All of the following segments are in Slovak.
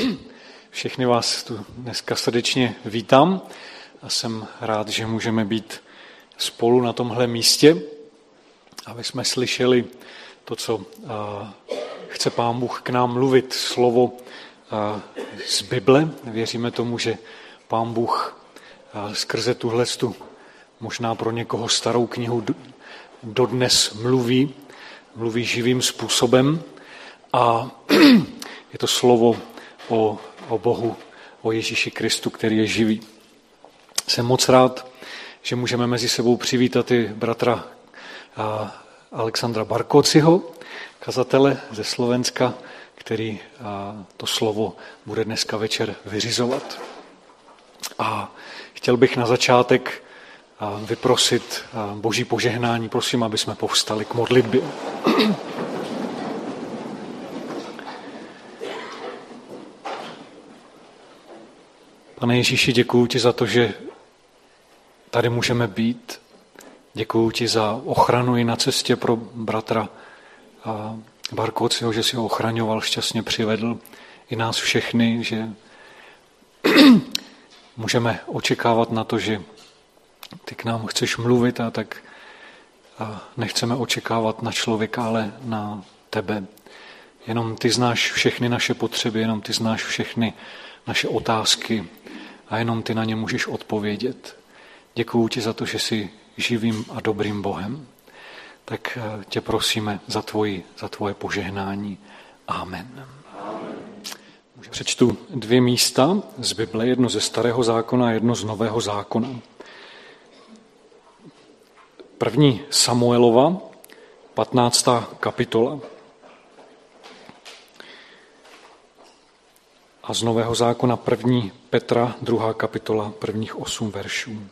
Všechny vás tu dneska srdečně vítám a jsem rád, že můžeme být spolu na tomhle místě, aby jsme slyšeli to, co chce Pán Bůh k nám mluvit, slovo z Bible. Věříme tomu, že Pán Bůh skrze tuhletu možná pro někoho starou knihu dodnes mluví živým způsobem a je to slovo o Bohu, o Ježíši Kristu, který je živý. Jsem moc rád, že můžeme mezi sebou přivítat i bratra Alexandra Barkóciho, kazatele ze Slovenska, který to slovo bude dneska večer vyřizovat. A chtěl bych na začátek vyprosit Boží požehnání. Prosím, aby jsme povstali k modlitbě. Pane Ježíši, děkuju ti za to, že tady můžeme být. Děkuju ti za ochranu i na cestě pro bratra Barkóciho, že si ho ochraňoval, šťastně přivedl i nás všechny, že můžeme očekávat na to, že ty k nám chceš mluvit a tak nechceme očekávat na člověka, ale na tebe. Jenom ty znáš všechny naše potřeby, jenom ty znáš všechny naše otázky a jenom ty na ně můžeš odpovědět. Děkuju ti za to, že jsi živým a dobrým Bohem. Tak tě prosíme za tvoje požehnání. Amen. Přečtu 2 místa z Bible, jedno ze Starého zákona a jedno z Nového zákona. 1. Samuelova, 15. kapitola. A z Nového zákona 1. Petra, 2. kapitola, prvních 8 veršů.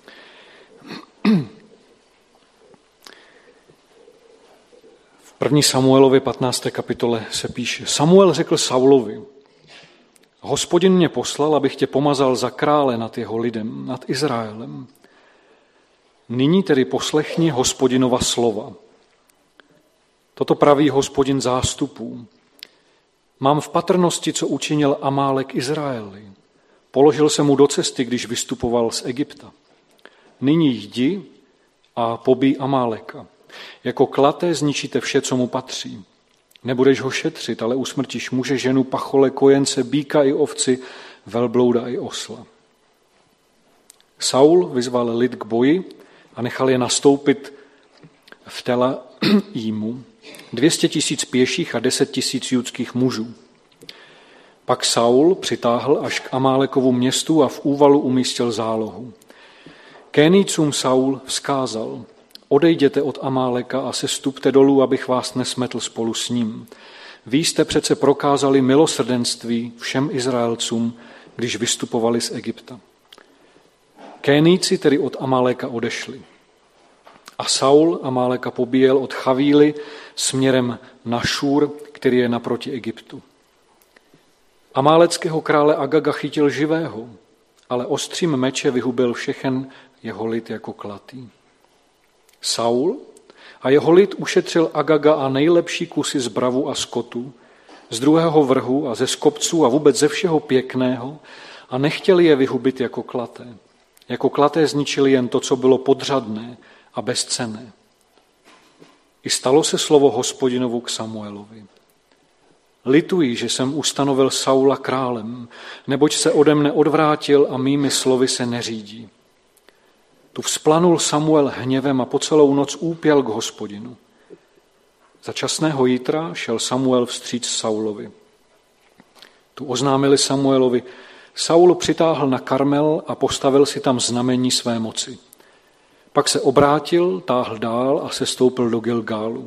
V 1. Samuelově 15. kapitole se píše: Samuel řekl Saulovi: Hospodin mě poslal, abych tě pomazal za krále nad jeho lidem, nad Izraelem. Nyní tedy poslechni Hospodinova slova. Toto praví Hospodin zástupů. Mám v patrnosti, co učinil Amálek Izraeli. Položil se mu do cesty, když vystupoval z Egypta. Nyní jdi a pobij Amáleka. Jako klaté zničíte vše, co mu patří. Nebudeš ho šetřit, ale usmrtíš muže, ženu, pachole, kojence, býka i ovci, velblouda i osla. Saul vyzval lid k boji a nechal je nastoupit v Telajímu. 200 000 pěších a 10 000 judských mužů. Pak Saul přitáhl až k Amálekovu městu a v úvalu umístil zálohu. Kénijcům Saul vzkázal: Odejděte od Amáleka a sestupte dolů, abych vás nesmetl spolu s ním. Vy jste přece prokázali milosrdenství všem Izraelcům, když vystupovali z Egypta. Kénijci tedy od Amáléka odešli. A Saul Amáleka pobíjel od Chavíly směrem na Šúr, který je naproti Egyptu. Amáleckého krále Agaga chytil živého, ale ostřím meče vyhubil všechen jeho lid jako klatý. Saul a jeho lid ušetřil Agaga a nejlepší kusy z bravu a skotu, z druhého vrhu a ze skopců a vůbec ze všeho pěkného a nechtěli je vyhubit jako klaté. Jako klaté zničili jen to, co bylo podřadné a bezcenné. I stalo se slovo Hospodinovu k Samuelovi. Lituji, že jsem ustanovil Saula králem, neboť se ode mne odvrátil a mými slovy se neřídí. Tu vzplanul Samuel hněvem a po celou noc úpěl k Hospodinu. Za časného jítra šel Samuel vstříc Saulovi. Tu oznámili Samuelovi: Saul přitáhl na Karmel a postavil si tam znamení své moci. Pak se obrátil, táhl dál a sestoupil do Gilgálu.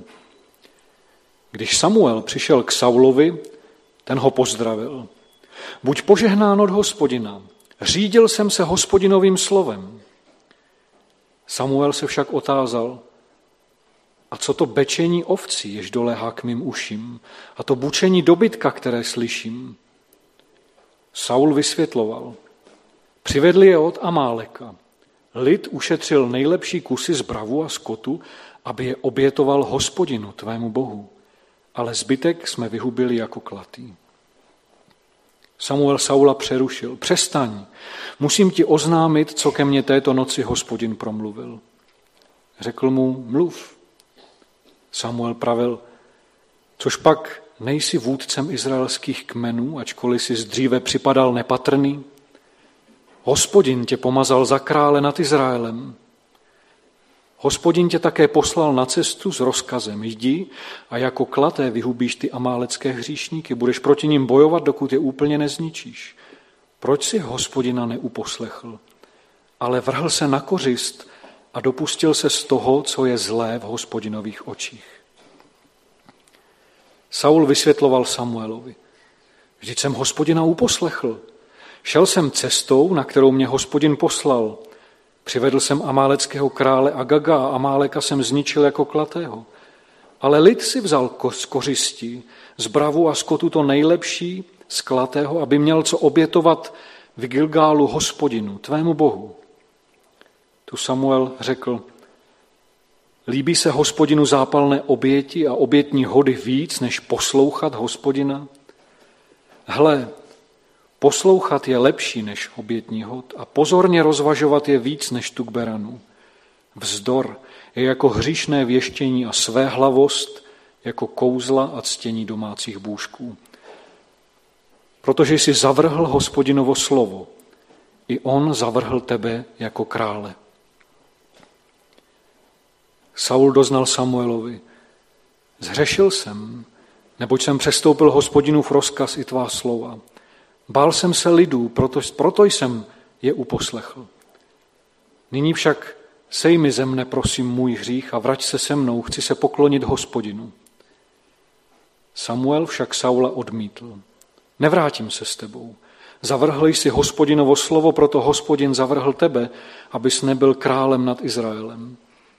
Když Samuel přišel k Saulovi, ten ho pozdravil. Buď požehnán od Hospodina, řídil jsem se Hospodinovým slovem. Samuel se však otázal: A co to bečení ovcí, jež doléhá k mým uším, a to bučení dobytka, které slyším? Saul vysvětloval: Přivedli je od Amáleka. Lid ušetřil nejlepší kusy z bravu a skotu, aby je obětoval Hospodinu, tvému Bohu, ale zbytek jsme vyhubili jako klatý. Samuel Saula přerušil. Přestaň, musím ti oznámit, co ke mně této noci Hospodin promluvil. Řekl mu, mluv. Samuel pravil, což pak nejsi vůdcem izraelských kmenů, ačkoliv si dříve připadal nepatrný? Hospodin tě pomazal za krále nad Izraelem. Hospodin tě také poslal na cestu s rozkazem. Jdi a jako klaté vyhubíš ty amálecké hříšníky. Budeš proti nim bojovat, dokud je úplně nezničíš. Proč si Hospodina neuposlechl? Ale vrhl se na kořist a dopustil se z toho, co je zlé v Hospodinových očích. Saul vysvětloval Samuelovi. Vždyť jsem Hospodina uposlechl. Šel jsem cestou, na kterou mě Hospodin poslal. Přivedl jsem amáleckého krále Agaga a Amáleka jsem zničil jako klatého. Ale lid si vzal z kořistí, z bravu a skotu to nejlepší z klatého, aby měl co obětovat v Gilgálu Hospodinu, tvému Bohu. Tu Samuel řekl, líbí se Hospodinu zápalné oběti a obětní hody víc, než poslouchat Hospodina? Hle, poslouchat je lepší než obětní hod a pozorně rozvažovat je víc než tuk beranu. Vzdor je jako hříšné věštění a svéhlavost jako kouzla a ctění domácích bůžků. Protože jsi zavrhl Hospodinovo slovo, i on zavrhl tebe jako krále. Saul doznal Samuelovi, zhřešil jsem, neboť jsem přestoupil Hospodinův rozkaz i tvá slova. Bál jsem se lidů, proto jsem je uposlechl. Nyní však sejmi ze mne, prosím, můj hřích a vrať se se mnou, chci se poklonit Hospodinu. Samuel však Saula odmítl. Nevrátím se s tebou. Zavrhl jsi Hospodinovo slovo, proto Hospodin zavrhl tebe, abys nebyl králem nad Izraelem.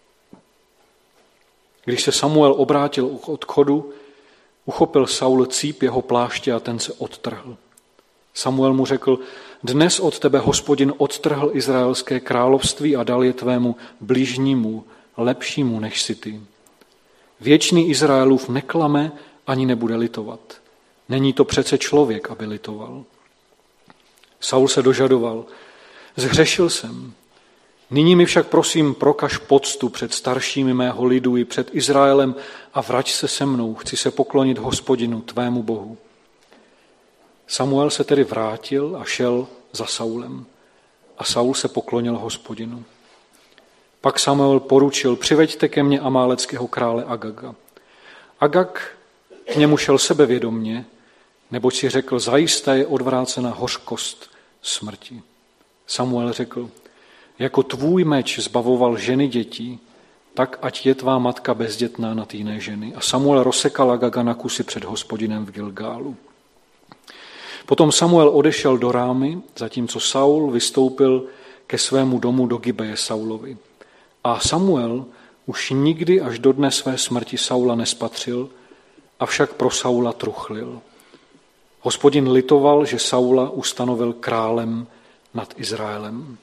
Když se Samuel obrátil k odchodu, uchopil Saul cíp jeho pláště a ten se odtrhl. Samuel mu řekl, dnes od tebe Hospodin odtrhl izraelské království a dal je tvému bližnímu, lepšímu než si ty. Věčný Izraelův neklame ani nebude litovat. Není to přece člověk, aby litoval. Saul se dožadoval, zhřešil jsem. Nyní mi však prosím prokaž poctu před staršími mého lidu i před Izraelem a vrať se se mnou, chci se poklonit Hospodinu, tvému Bohu. Samuel se tedy vrátil a šel za Saulem a Saul se poklonil Hospodinu. Pak Samuel poručil, přiveďte ke mně amáleckého krále Agaga. Agag k němu šel sebevědomně, neboť si řekl, zajisté je odvrácena hořkost smrti. Samuel řekl, jako tvůj meč zbavoval ženy dětí, tak ať je tvá matka bezdětná nad jiné ženy. A Samuel rozsekal Agaga na kusy před Hospodinem v Gilgálu. Potom Samuel odešel do Rámy, zatímco Saul vystoupil ke svému domu do Gibeje Saulovi. A Samuel už nikdy až do dne své smrti Saula nespatřil, avšak pro Saula truchlil. Hospodin litoval, že Saula ustanovil králem nad Izraelem.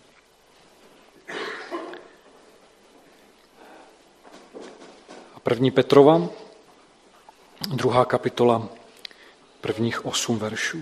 A 1. Petrova, 2. kapitola, prvních 8 veršů.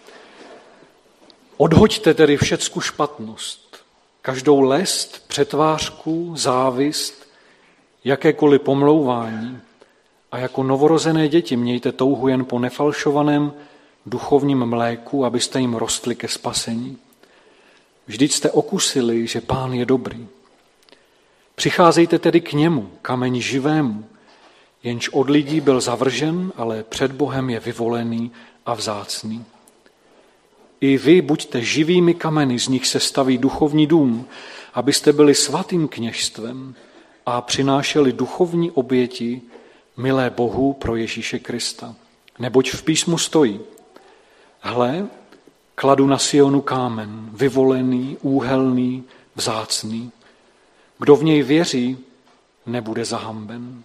Odhoďte tedy všecku špatnost, každou lest, přetvářku, závist, jakékoliv pomlouvání a jako novorozené děti mějte touhu jen po nefalšovaném duchovním mléku, abyste jim rostli ke spasení. Vždyť jste okusili, že Pán je dobrý. Přicházejte tedy k němu, kameni živému, jenž od lidí byl zavržen, ale před Bohem je vyvolený a vzácný. I vy buďte živými kameny, z nich se staví duchovní dům, abyste byli svatým kněžstvem a přinášeli duchovní oběti milé Bohu pro Ježíše Krista. Neboť v písmu stojí, hle, kladu na Sionu kámen, vyvolený, úhelný, vzácný. Kdo v něj věří, nebude zahamben.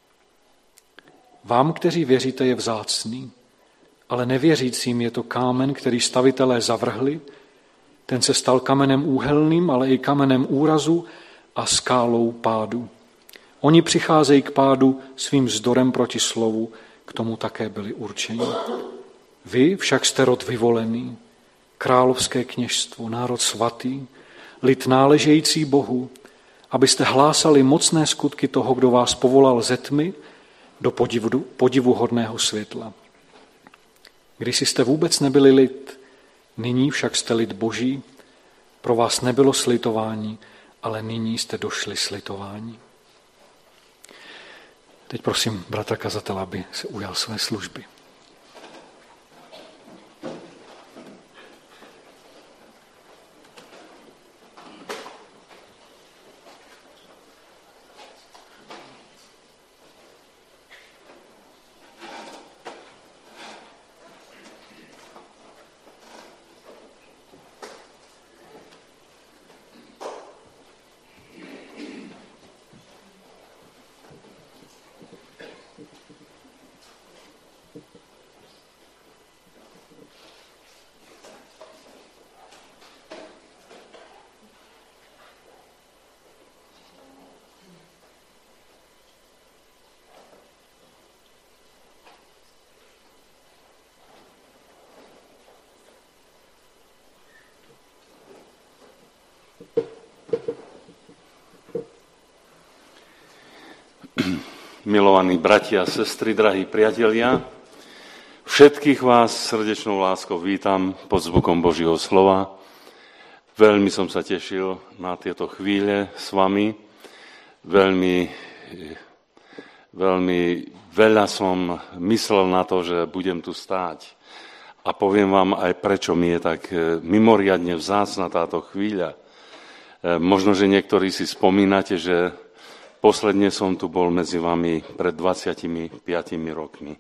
Vám, kteří věříte, je vzácný, ale nevěřícím je to kámen, který stavitelé zavrhli, ten se stal kamenem úhelným, ale i kamenem úrazu a skálou pádu. Oni přicházejí k pádu svým vzdorem proti slovu, k tomu také byli určeni. Vy však jste rod vyvolený, královské kněžstvo, národ svatý, lid náležející Bohu, abyste hlásali mocné skutky toho, kdo vás povolal ze tmy do podivuhodného světla. Když jste vůbec nebyli lid, nyní však jste lid Boží, pro vás nebylo slitování, ale nyní jste došli slitování. Teď prosím bratra kazatele, aby se ujal své služby. Milovaní bratia a sestry, drahí priatelia, všetkých vás srdečnou láskou vítam pod zvukom Božieho slova. Veľmi som sa tešil na tieto chvíle s vami. Veľmi veľa som myslel na to, že budem tu stáť. A poviem vám aj, prečo mi je tak mimoriadne vzácna táto chvíľa. Možno, že niektorí si spomínate, že posledne som tu bol medzi vami pred 25 rokmi.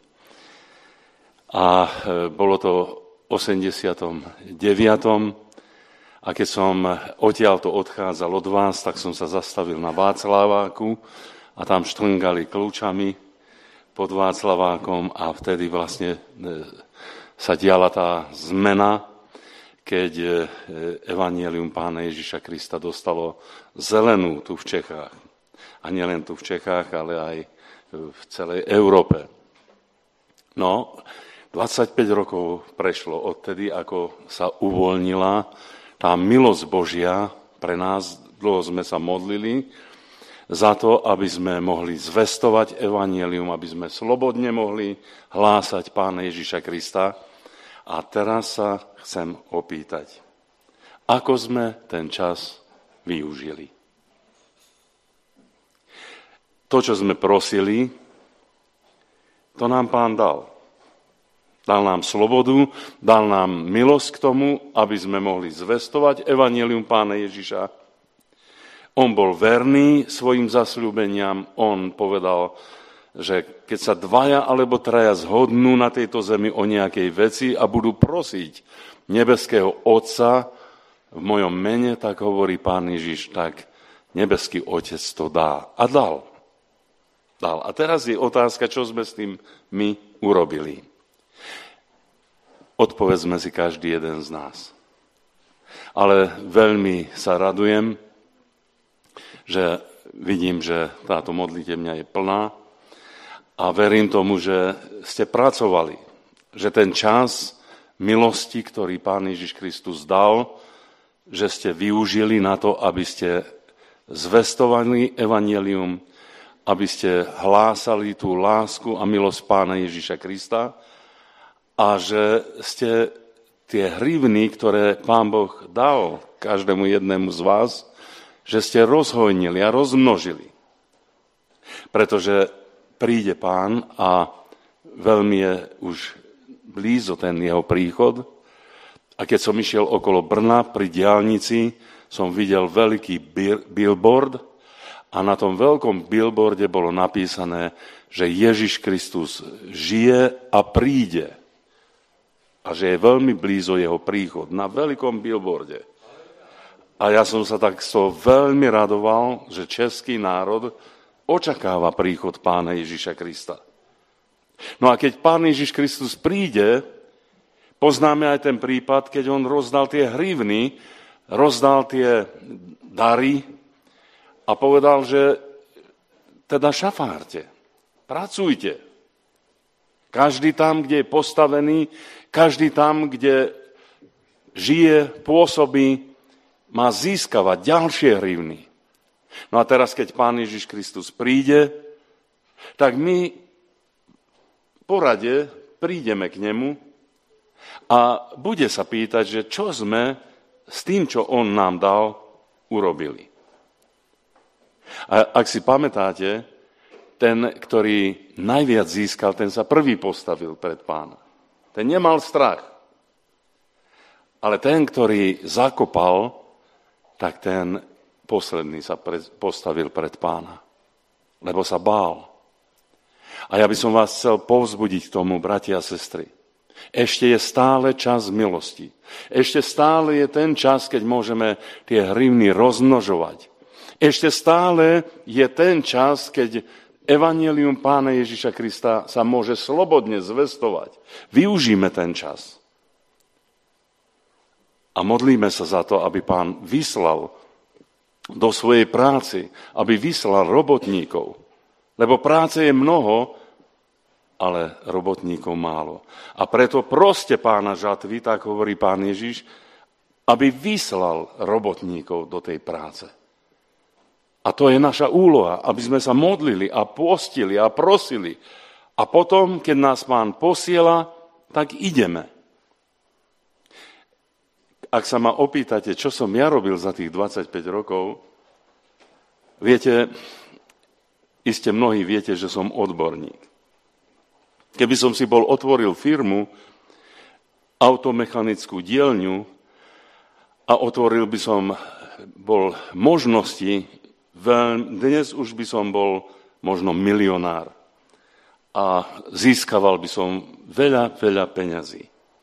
A bolo to v 89. A keď som odtiaľto odchádzal od vás, tak som sa zastavil na Václaváku a tam štrngali kľúčami pod Václavákom a vtedy vlastne sa diala tá zmena, keď evanjelium Pána Ježiša Krista dostalo zelenú tu v Čechách. A nielen tu v Čechách, ale aj v celej Európe. No, 25 rokov prešlo odtedy, ako sa uvoľnila tá milosť Božia pre nás. Dlho sme sa modlili za to, aby sme mohli zvestovať evanjelium, aby sme slobodne mohli hlásať Pána Ježiša Krista. A teraz sa chcem opýtať, ako sme ten čas využili. To, čo sme prosili, to nám Pán dal. Dal nám slobodu, dal nám milosť k tomu, aby sme mohli zvestovať evanjelium Pána Ježiša. On bol verný svojim zasľúbeniam. On povedal, že keď sa dvaja alebo traja zhodnú na tejto zemi o nejakej veci a budú prosiť nebeského Otca v mojom mene, tak hovorí Pán Ježiš, tak nebeský Otec to dá. A dal. A teraz je otázka, čo sme s tým my urobili. Odpovedzme si každý jeden z nás. Ale veľmi sa radujem, že vidím, že táto modlitebňa je plná a verím tomu, že ste pracovali, že ten čas milosti, ktorý Pán Ježiš Kristus dal, že ste využili na to, aby ste zvestovali evanjelium, aby ste hlásali tú lásku a milosť Pána Ježiša Krista a že ste tie hrivny, ktoré Pán Boh dal každému jednému z vás, že ste rozhojnili a rozmnožili. Pretože príde Pán a veľmi je už blízo ten jeho príchod. A keď som išiel okolo Brna pri diaľnici, som videl veľký billboard, a na tom veľkom billboarde bolo napísané, že Ježiš Kristus žije a príde. A že je veľmi blízo jeho príchod. Na veľkom billboarde. A ja som sa tak veľmi radoval, že český národ očakáva príchod Pána Ježiša Krista. No a keď Pán Ježiš Kristus príde, poznáme aj ten prípad, keď on rozdal tie hrivny, rozdal tie dary, a povedal, že teda šafárte, pracujte. Každý tam, kde je postavený, každý tam, kde žije, pôsobí, má získavať ďalšie hrivny. No a teraz, keď Pán Ježiš Kristus príde, tak my po rade prídeme k nemu a bude sa pýtať, že čo sme s tým, čo on nám dal, urobili. A ak si pamätáte, ten, ktorý najviac získal, ten sa prvý postavil pred Pána. Ten nemal strach. Ale ten, ktorý zakopal, tak ten posledný sa postavil pred Pána. Lebo sa bál. A ja by som vás chcel povzbudiť k tomu, bratia a sestry. Ešte je stále čas milosti. Ešte stále je ten čas, keď môžeme tie hrivny rozmnožovať. Ešte stále je ten čas, keď evanjelium Pána Ježiša Krista sa môže slobodne zvestovať. Využíme ten čas. A modlíme sa za to, aby Pán vyslal do svojej práci, aby vyslal robotníkov. Lebo práce je mnoho, ale robotníkov málo. A preto proste Pána žatvy, tak hovorí Pán Ježiš, aby vyslal robotníkov do tej práce. A to je naša úloha, aby sme sa modlili a postili a prosili. A potom, keď nás Pán posiela, tak ideme. Ak sa ma opýtate, čo som ja robil za tých 25 rokov, viete, iste mnohí viete, že som odborník. Keby som si bol otvoril firmu, automechanickú dielňu a otvoril by som bol možnosti, dnes už by som bol možno milionár a získaval by som veľa, veľa peňazí.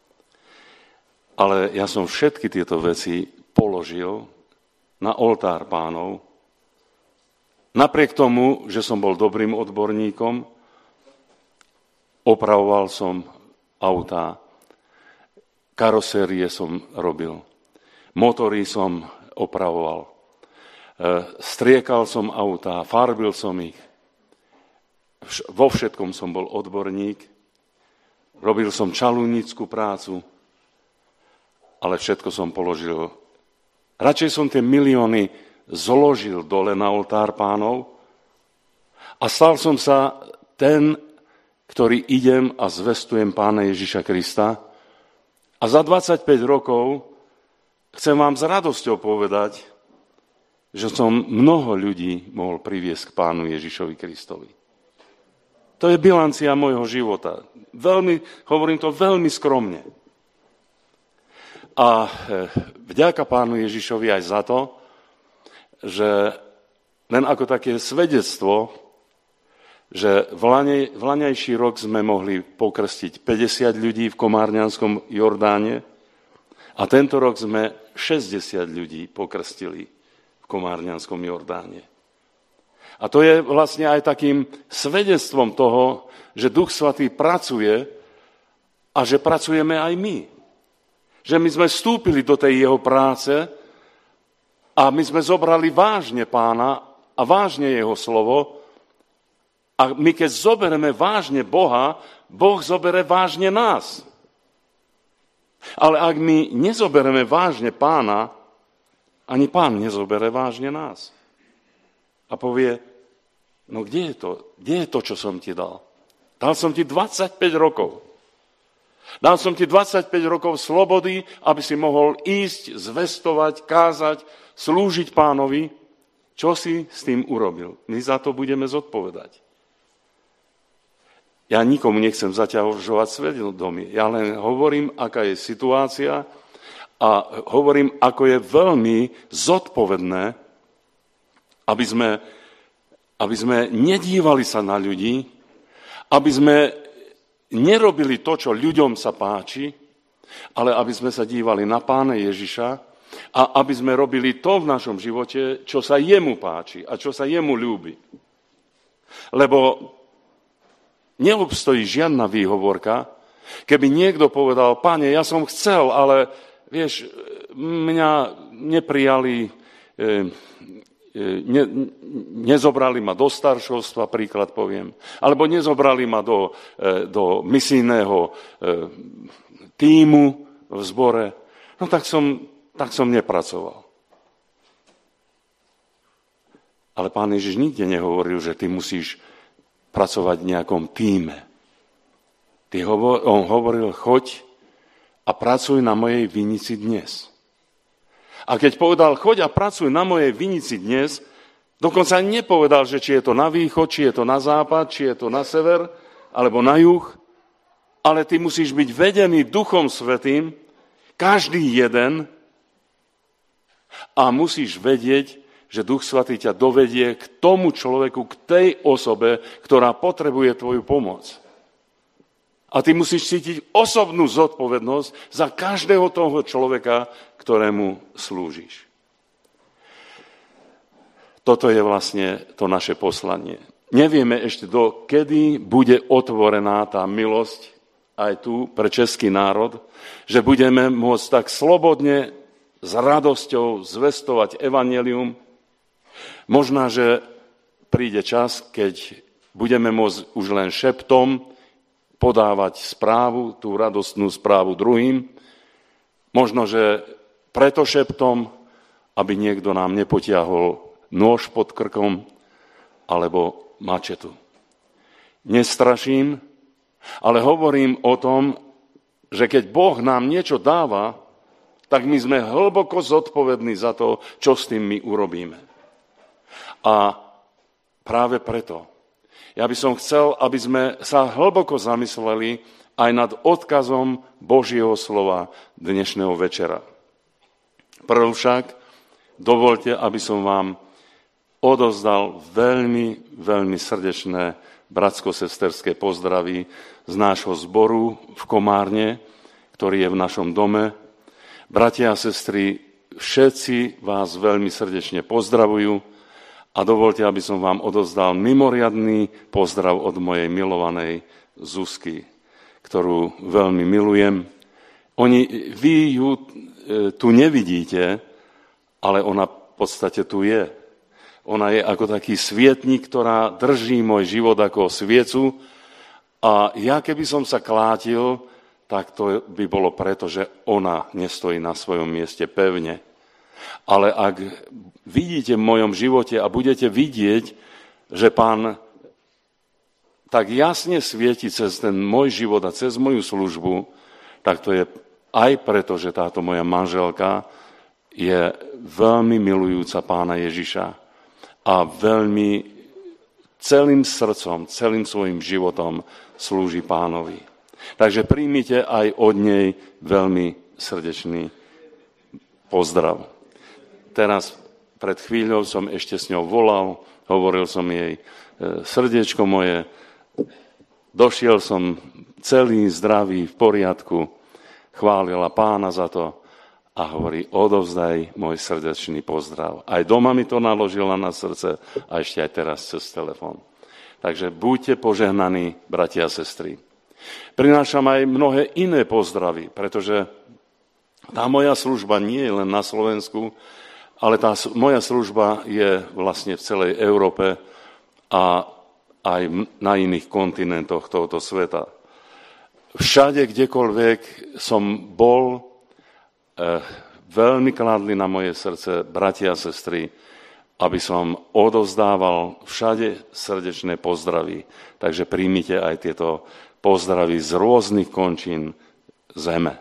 Ale ja som všetky tieto veci položil na oltár Pánov. Napriek tomu, že som bol dobrým odborníkom, opravoval som autá, karosérie som robil, motory som opravoval, striekal som autá, farbil som ich. Vo všetkom som bol odborník, robil som čalúnickú prácu, ale všetko som položil. Radšej som tie milióny zložil dole na oltár Pánov a stal som sa ten, ktorý idem a zvestujem Pána Ježiša Krista. A za 25 rokov chcem vám s radosťou povedať, že som mnoho ľudí mohol priviesť k Pánu Ježišovi Kristovi. To je bilancia môjho života. Hovorím to veľmi skromne. A vďaka Pánu Ježišovi aj za to, že len ako také svedectvo, že v laňajší rok sme mohli pokrstiť 50 ľudí v Komárňanskom Jordáne a tento rok sme 60 ľudí pokrstili v Komárňanskom Jordáne. A to je vlastne aj takým svedectvom toho, že Duch Svatý pracuje a že pracujeme aj my. Že my sme vstúpili do tej jeho práce a my sme zobrali vážne Pána a vážne jeho slovo. A my keď zoberieme vážne Boha, Boh zobere vážne nás. Ale ak my nezoberieme vážne Pána, ani Pán nezobere vážne nás. A povie, no kde je to? Kde je to, čo som ti dal? Dal som ti 25 rokov. Dal som ti 25 rokov slobody, aby si mohol ísť, zvestovať, kázať, slúžiť Pánovi. Čo si s tým urobil? My za to budeme zodpovedať. Ja nikomu nechcem zaťažovať svedomie. Ja len hovorím, aká je situácia a hovorím, ako je veľmi zodpovedné, aby sme nedívali sa na ľudí, aby sme nerobili to, čo ľuďom sa páči, ale aby sme sa dívali na Pána Ježiša a aby sme robili to v našom živote, čo sa jemu páči a čo sa jemu ľúbi. Lebo neobstojí žiadna výhovorka, keby niekto povedal, Pane, ja som chcel, ale vieš, mňa neprijali, nezobrali ma do staršovstva, príklad poviem, alebo nezobrali ma do misijného tímu v zbore. No tak som nepracoval. Ale Pán Ježiš nikde nehovoril, že ty musíš pracovať v nejakom tíme. On hovoril, choď a pracuj na mojej vinici dnes. A keď povedal, choď a pracuj na mojej vinici dnes, dokonca nepovedal, že či je to na východ, či je to na západ, či je to na sever, alebo na juh, ale ty musíš byť vedený Duchom Svätým, každý jeden, a musíš vedieť, že Duch Svätý ťa dovedie k tomu človeku, k tej osobe, ktorá potrebuje tvoju pomoc. A ty musíš cítiť osobnú zodpovednosť za každého toho človeka, ktorému slúžiš. Toto je vlastne to naše poslanie. Nevieme ešte, dokedy bude otvorená tá milosť aj tu pre český národ, že budeme môcť tak slobodne, s radosťou zvestovať evanjelium. Možná, že príde čas, keď budeme môcť už len šeptom podávať správu, tú radostnú správu druhým. Možno, že preto šeptom, aby niekto nám nepotiahol nôž pod krkom alebo mačetu. Nestraším, ale hovorím o tom, že keď Boh nám niečo dáva, tak my sme hlboko zodpovední za to, čo s tým my urobíme. A práve preto, ja by som chcel, aby sme sa hlboko zamysleli aj nad odkazom Božieho slova dnešného večera. Prv však dovoľte, aby som vám odozdal veľmi, veľmi srdečné bratsko-sesterské pozdravy z nášho zboru v Komárne, ktorý je v našom dome. Bratia a sestry, všetci vás veľmi srdečne pozdravujú a dovoľte, aby som vám odozdal mimoriadny pozdrav od mojej milovanej Zuzky, ktorú veľmi milujem. Vy ju tu nevidíte, ale ona v podstate tu je. Ona je ako taký svietnik, ktorá drží môj život ako sviecu a ja keby som sa klátil, tak to by bolo preto, že ona nestojí na svojom mieste pevne. Ale ak vidíte v mojom živote a budete vidieť, že Pán tak jasne svieti cez ten môj život a cez moju službu, tak to je aj preto, že táto moja manželka je veľmi milujúca Pána Ježiša a veľmi celým srdcom, celým svojim životom slúži Pánovi. Takže príjmite aj od nej veľmi srdečný pozdrav. Teraz pred chvíľou som ešte s ňou volal, hovoril som jej, srdiečko moje, došiel som celý, zdravý, v poriadku, chválila Pána za to a hovorí, odovzdaj môj srdečný pozdrav. Aj doma mi to naložila na srdce a ešte aj teraz cez telefón. Takže buďte požehnaní, bratia a sestry. Prinášam aj mnohé iné pozdravy, pretože tá moja služba nie je len na Slovensku, ale tá moja služba je vlastne v celej Európe a aj na iných kontinentoch tohoto sveta. Všade, kdekoľvek som bol, veľmi kládli na moje srdce bratia a sestry, aby som odovzdával všade srdečné pozdravy. Takže príjmite aj tieto pozdravy z rôznych končín zeme.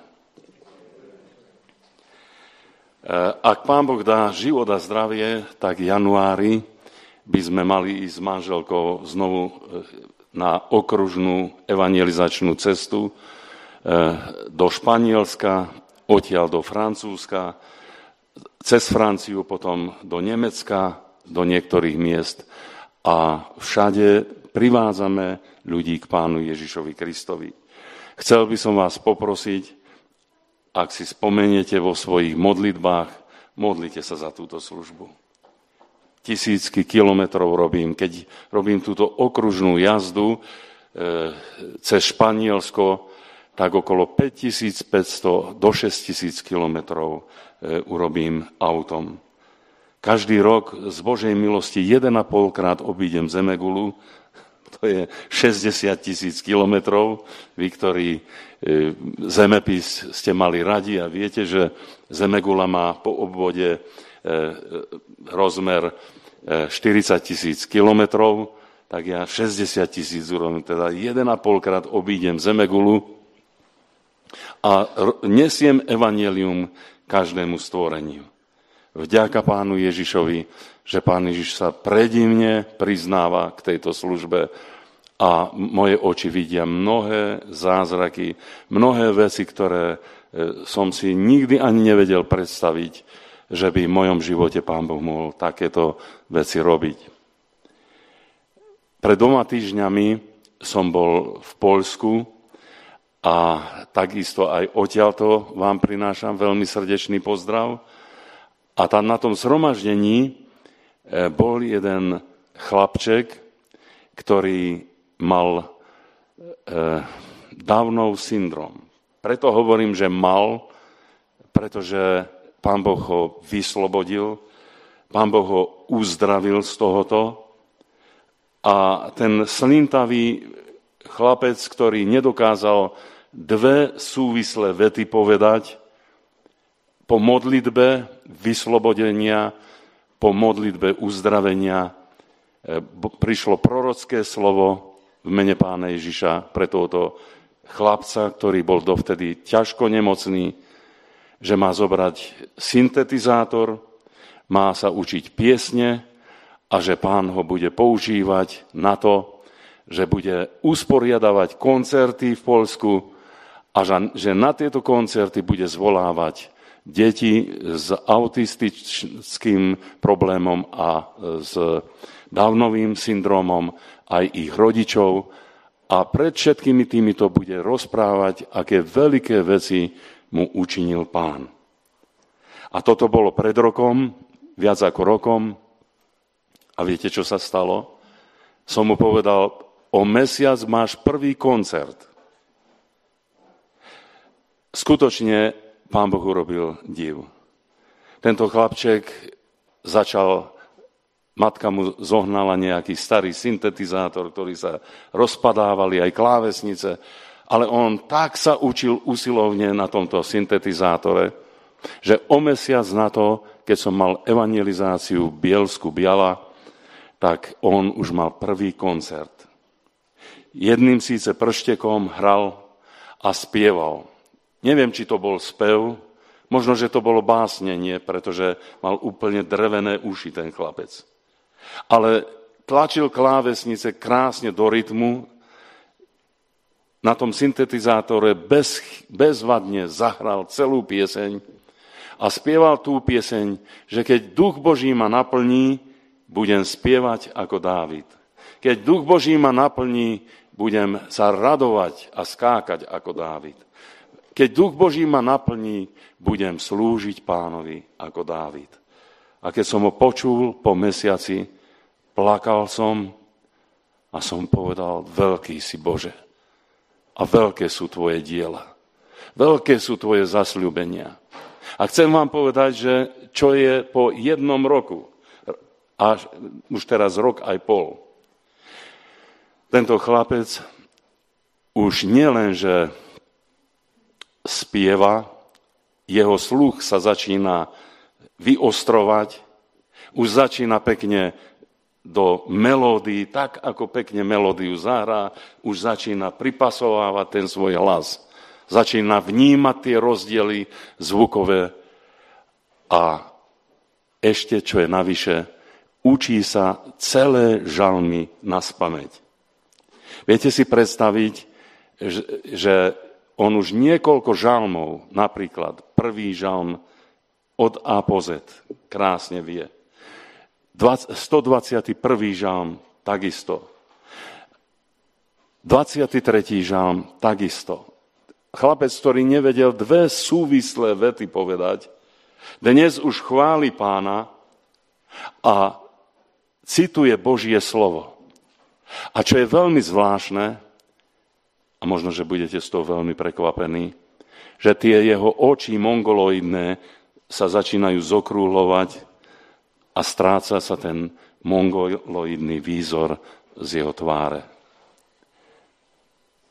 Ak Pán Boh dá život a zdravie, tak v januári by sme mali ísť s manželkou znovu na okružnú evangelizačnú cestu do Španielska, odtiaľ do Francúzska, cez Franciu potom do Nemecka, do niektorých miest a všade privádzame ľudí k Pánu Ježišovi Kristovi. Chcel by som vás poprosiť, ak si spomeniete vo svojich modlitbách, modlite sa za túto službu. Tisícky kilometrov robím, keď robím túto okružnú jazdu cez Španielsko, tak okolo 5500 do 6000 kilometrov urobím autom. Každý rok z Božej milosti 1,5 krát obídem Zemegulu, To je 60 000 kilometrov. Vy, ktorí zemepis ste mali radi a viete, že Zemegula má po obvode rozmer 40 000 kilometrov, tak ja 60 000 urobím, teda 1,5 krát obídem Zemegulu a nesiem evanjelium každému stvoreniu. Vďaka Pánu Ježišovi, že Pán Ježiš sa predivne priznáva k tejto službe a moje oči vidia mnohé zázraky, mnohé veci, ktoré som si nikdy ani nevedel predstaviť, že by v mojom živote Pán Boh mohol takéto veci robiť. Pred 2 týždňami som bol v Poľsku a takisto aj odtiaľto vám prinášam veľmi srdečný pozdrav. A tam na tom zhromaždení bol jeden chlapček, ktorý mal Downov syndrom. Preto hovorím, že mal, pretože Pán Boh ho vyslobodil, Pán Boh ho uzdravil z tohoto. A ten slintavý chlapec, ktorý nedokázal 2 súvislé vety povedať, po modlitbe vyslobodenia, po modlitbe uzdravenia prišlo prorocké slovo v mene Pána Ježiša pre tohoto chlapca, ktorý bol dovtedy ťažko nemocný, že má zobrať syntetizátor, má sa učiť piesne a že Pán ho bude používať na to, že bude usporiadavať koncerty v Poľsku a že na tieto koncerty bude zvolávať deti s autistickým problémom a s Downovým syndromom, aj ich rodičov a pred všetkými týmito bude rozprávať, aké veľké veci mu učinil Pán. A toto bolo pred rokom, viac ako rokom, a viete, čo sa stalo? Som mu povedal, o mesiac máš prvý koncert. Skutočne Pán Boh urobil div. Tento chlapček začal, matka mu zohnala nejaký starý syntetizátor, ktorý sa rozpadávali, aj klávesnice, ale on tak sa učil usilovne na tomto syntetizátore, že o mesiac na to, keď som mal evangelizáciu v Bielsku Biala, tak on už mal prvý koncert. Jedným síce prštekom hral a spieval. Neviem, či to bol spev, možno, že to bolo básnenie, pretože mal úplne drevené uši ten chlapec. Ale tlačil klávesnice krásne do rytmu, na tom syntetizátore bezvadne zahral celú pieseň a spieval tú pieseň, že keď Duch Boží ma naplní, budem spievať ako Dávid. Keď Duch Boží ma naplní, budem sa radovať a skákať ako Dávid. Keď Duch Boží ma naplní, budem slúžiť Pánovi ako Dávid. A keď som ho počul po mesiaci, plakal som a som povedal, veľký si Bože. A veľké sú tvoje diela. Veľké sú tvoje zasľúbenia. A chcem vám povedať, že čo je po 1 roku, a už teraz rok aj pol, tento chlapec už nielen, že spieva, jeho sluch sa začína vyostrovať, už začína pekne do melódií, tak ako pekne melódiu zahrá, už začína pripasovávať ten svoj hlas. Začína vnímať tie rozdiely zvukové a ešte, čo je navyše, učí sa celé žalmy naspamäť. Viete si predstaviť, že on už niekoľko žalmov, napríklad prvý žalm od A po Z, krásne vie. 121. žalm, takisto. 23. žalm, takisto. Chlapec, ktorý nevedel 2 súvislé vety povedať, dnes už chváli Pána a cituje Božie slovo. A čo je veľmi zvláštne, a možno, že budete z toho veľmi prekvapení, že tie jeho oči mongoloidné sa začínajú zokrúhlovať a stráca sa ten mongoloidný výzor z jeho tváre.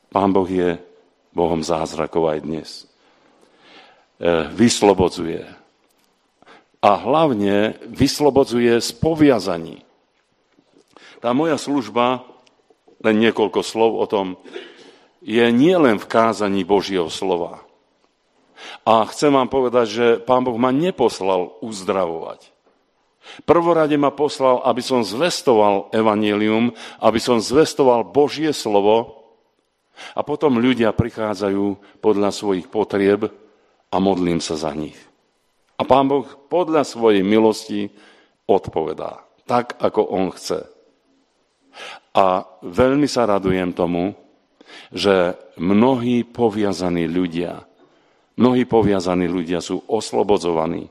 Pán Boh je Bohom zázrakov aj dnes. Vyslobodzuje. A hlavne vyslobodzuje z poviazaní. Tá moja služba, len niekoľko slov o tom, je nielen v kázaní Božieho slova. A chcem vám povedať, že Pán Boh ma neposlal uzdravovať. Prvorade ma poslal, aby som zvestoval evanjelium, aby som zvestoval Božie slovo a potom ľudia prichádzajú podľa svojich potrieb a modlím sa za nich. A Pán Boh podľa svojej milosti odpovedá, tak ako On chce. A veľmi sa radujem tomu, že mnohí poviazaní ľudia sú oslobodzovaní.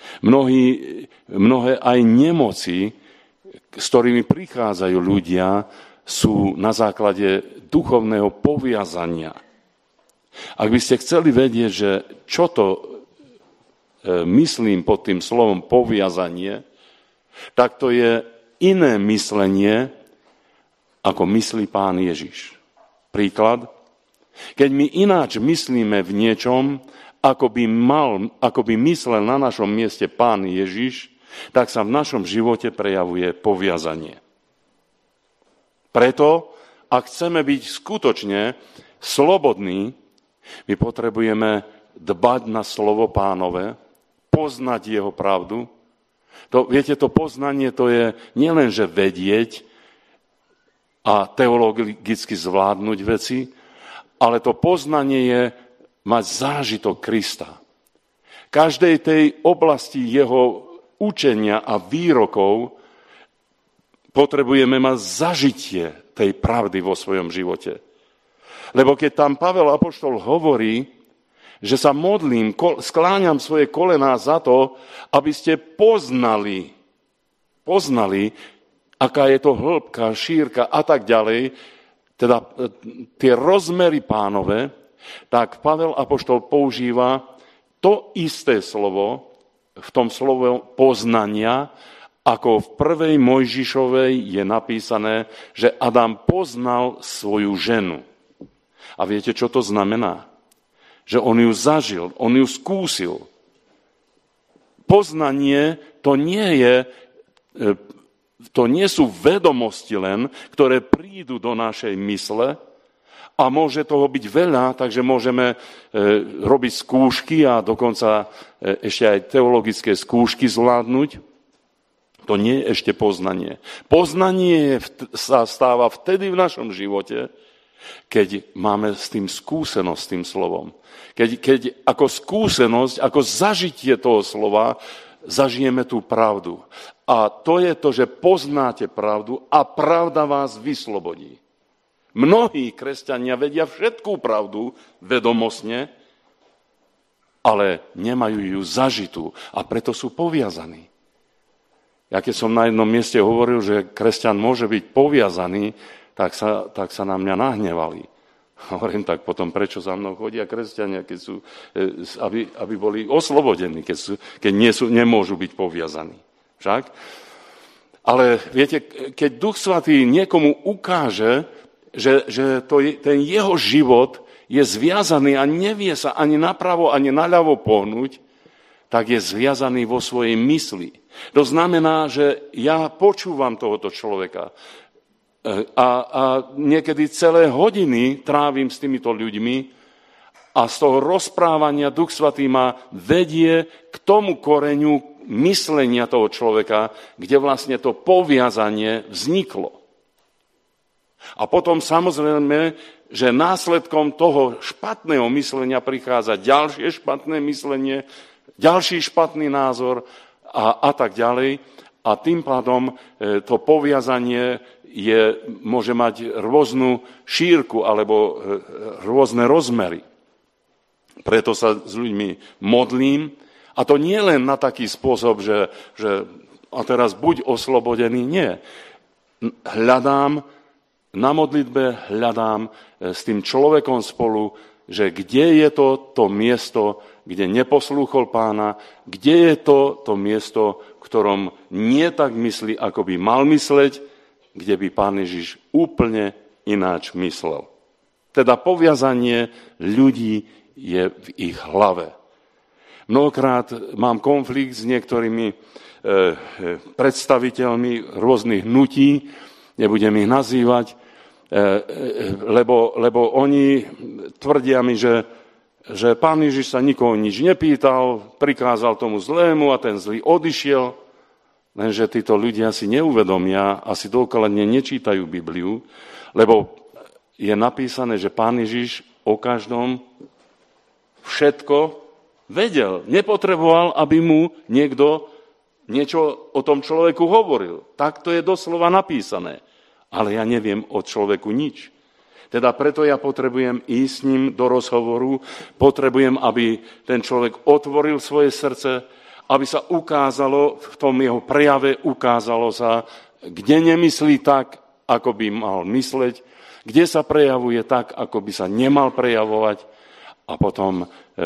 Mnohé aj nemoci, s ktorými prichádzajú ľudia, sú na základe duchovného poviazania. Ak by ste chceli vedieť, že čo to myslím pod tým slovom poviazanie, tak to je iné myslenie, ako myslí Pán Ježiš. Príklad. Keď my ináč myslíme v niečom, ako by myslel na našom mieste Pán Ježiš, tak sa v našom živote prejavuje poviazanie. Preto, ak chceme byť skutočne slobodní, my potrebujeme dbať na slovo Pánove, poznať jeho pravdu. Viete, to poznanie to je nielen, že vedieť a teologicky zvládnuť veci, ale to poznanie je mať zážitok Krista. Každej tej oblasti jeho učenia a výrokov potrebujeme mať zažitie tej pravdy vo svojom živote. Lebo keď tam Pavel apoštol hovorí, že sa modlím, skláňam svoje kolená za to, aby ste poznali, aká je to hĺbka, šírka a tak ďalej, teda tie rozmery Pánove, tak Pavel apoštol používa to isté slovo, v tom slove poznania, ako v prvej Mojžišovej je napísané, že Adam poznal svoju ženu. A viete, čo to znamená? Že on ju zažil, on ju skúsil. Poznanie to nie sú vedomosti len, ktoré prídu do našej mysle a môže toho byť veľa, takže môžeme robiť skúšky a dokonca ešte aj teologické skúšky zvládnuť. To nie je ešte poznanie. Poznanie sa stáva vtedy v našom živote, keď máme s tým skúsenosť s tým slovom. Keď ako skúsenosť, ako zažitie toho slova zažijeme tú pravdu. A to je to, že poznáte pravdu a pravda vás vyslobodí. Mnohí kresťania vedia všetkú pravdu vedomostne, ale nemajú ju zažitú a preto sú poviazaní. Ja keď som na jednom mieste hovoril, že kresťan môže byť poviazaný, tak sa na mňa nahnevali. Hovorím, tak potom prečo za mnou chodia kresťania, keď sú, aby boli oslobodení, keď nemôžu byť poviazaní. Však? Ale viete, keď Duch Svätý niekomu ukáže, že ten jeho život je zviazaný a nevie sa ani napravo, ani naľavo pohnúť, tak je zviazaný vo svojej mysli. To znamená, že ja počúvam tohoto človeka a niekedy celé hodiny trávim s týmito ľuďmi a z toho rozprávania Duch Svätý ma vedie k tomu koreňu myslenia toho človeka, kde vlastne to poviazanie vzniklo. A potom samozrejme, že následkom toho špatného myslenia prichádza ďalšie špatné myslenie, ďalší špatný názor a tak ďalej. A tým pádom to poviazanie môže mať rôznu šírku alebo rôzne rozmery. Preto sa s ľuďmi modlím. A to nie len na taký spôsob, že a teraz buď oslobodený. Nie. Na modlitbe hľadám s tým človekom spolu, že kde je to miesto, kde neposlúchol Pána, kde je to miesto, v ktorom nie tak myslí, ako by mal mysleť, kde by Pán Ježiš úplne ináč myslel. Teda poviazanie ľudí je v ich hlave. Mnohokrát mám konflikt s niektorými predstaviteľmi rôznych hnutí, nebudem ich nazývať, lebo oni tvrdia mi, že Pán Ježiš sa nikoho nič nepýtal, prikázal tomu zlému a ten zlý odišiel, lenže títo ľudia si neuvedomia, asi dôkladne nečítajú Bibliu, lebo je napísané, že Pán Ježiš o každom všetko vedel. Nepotreboval, aby mu niekto niečo o tom človeku hovoril. Tak to je doslova napísané. Ale ja neviem o človeku nič. Teda preto ja potrebujem ísť s ním do rozhovoru, potrebujem, aby ten človek otvoril svoje srdce, aby sa ukázalo, v tom jeho prejave ukázalo sa, kde nemyslí tak, ako by mal mysleť, kde sa prejavuje tak, ako by sa nemal prejavovať a potom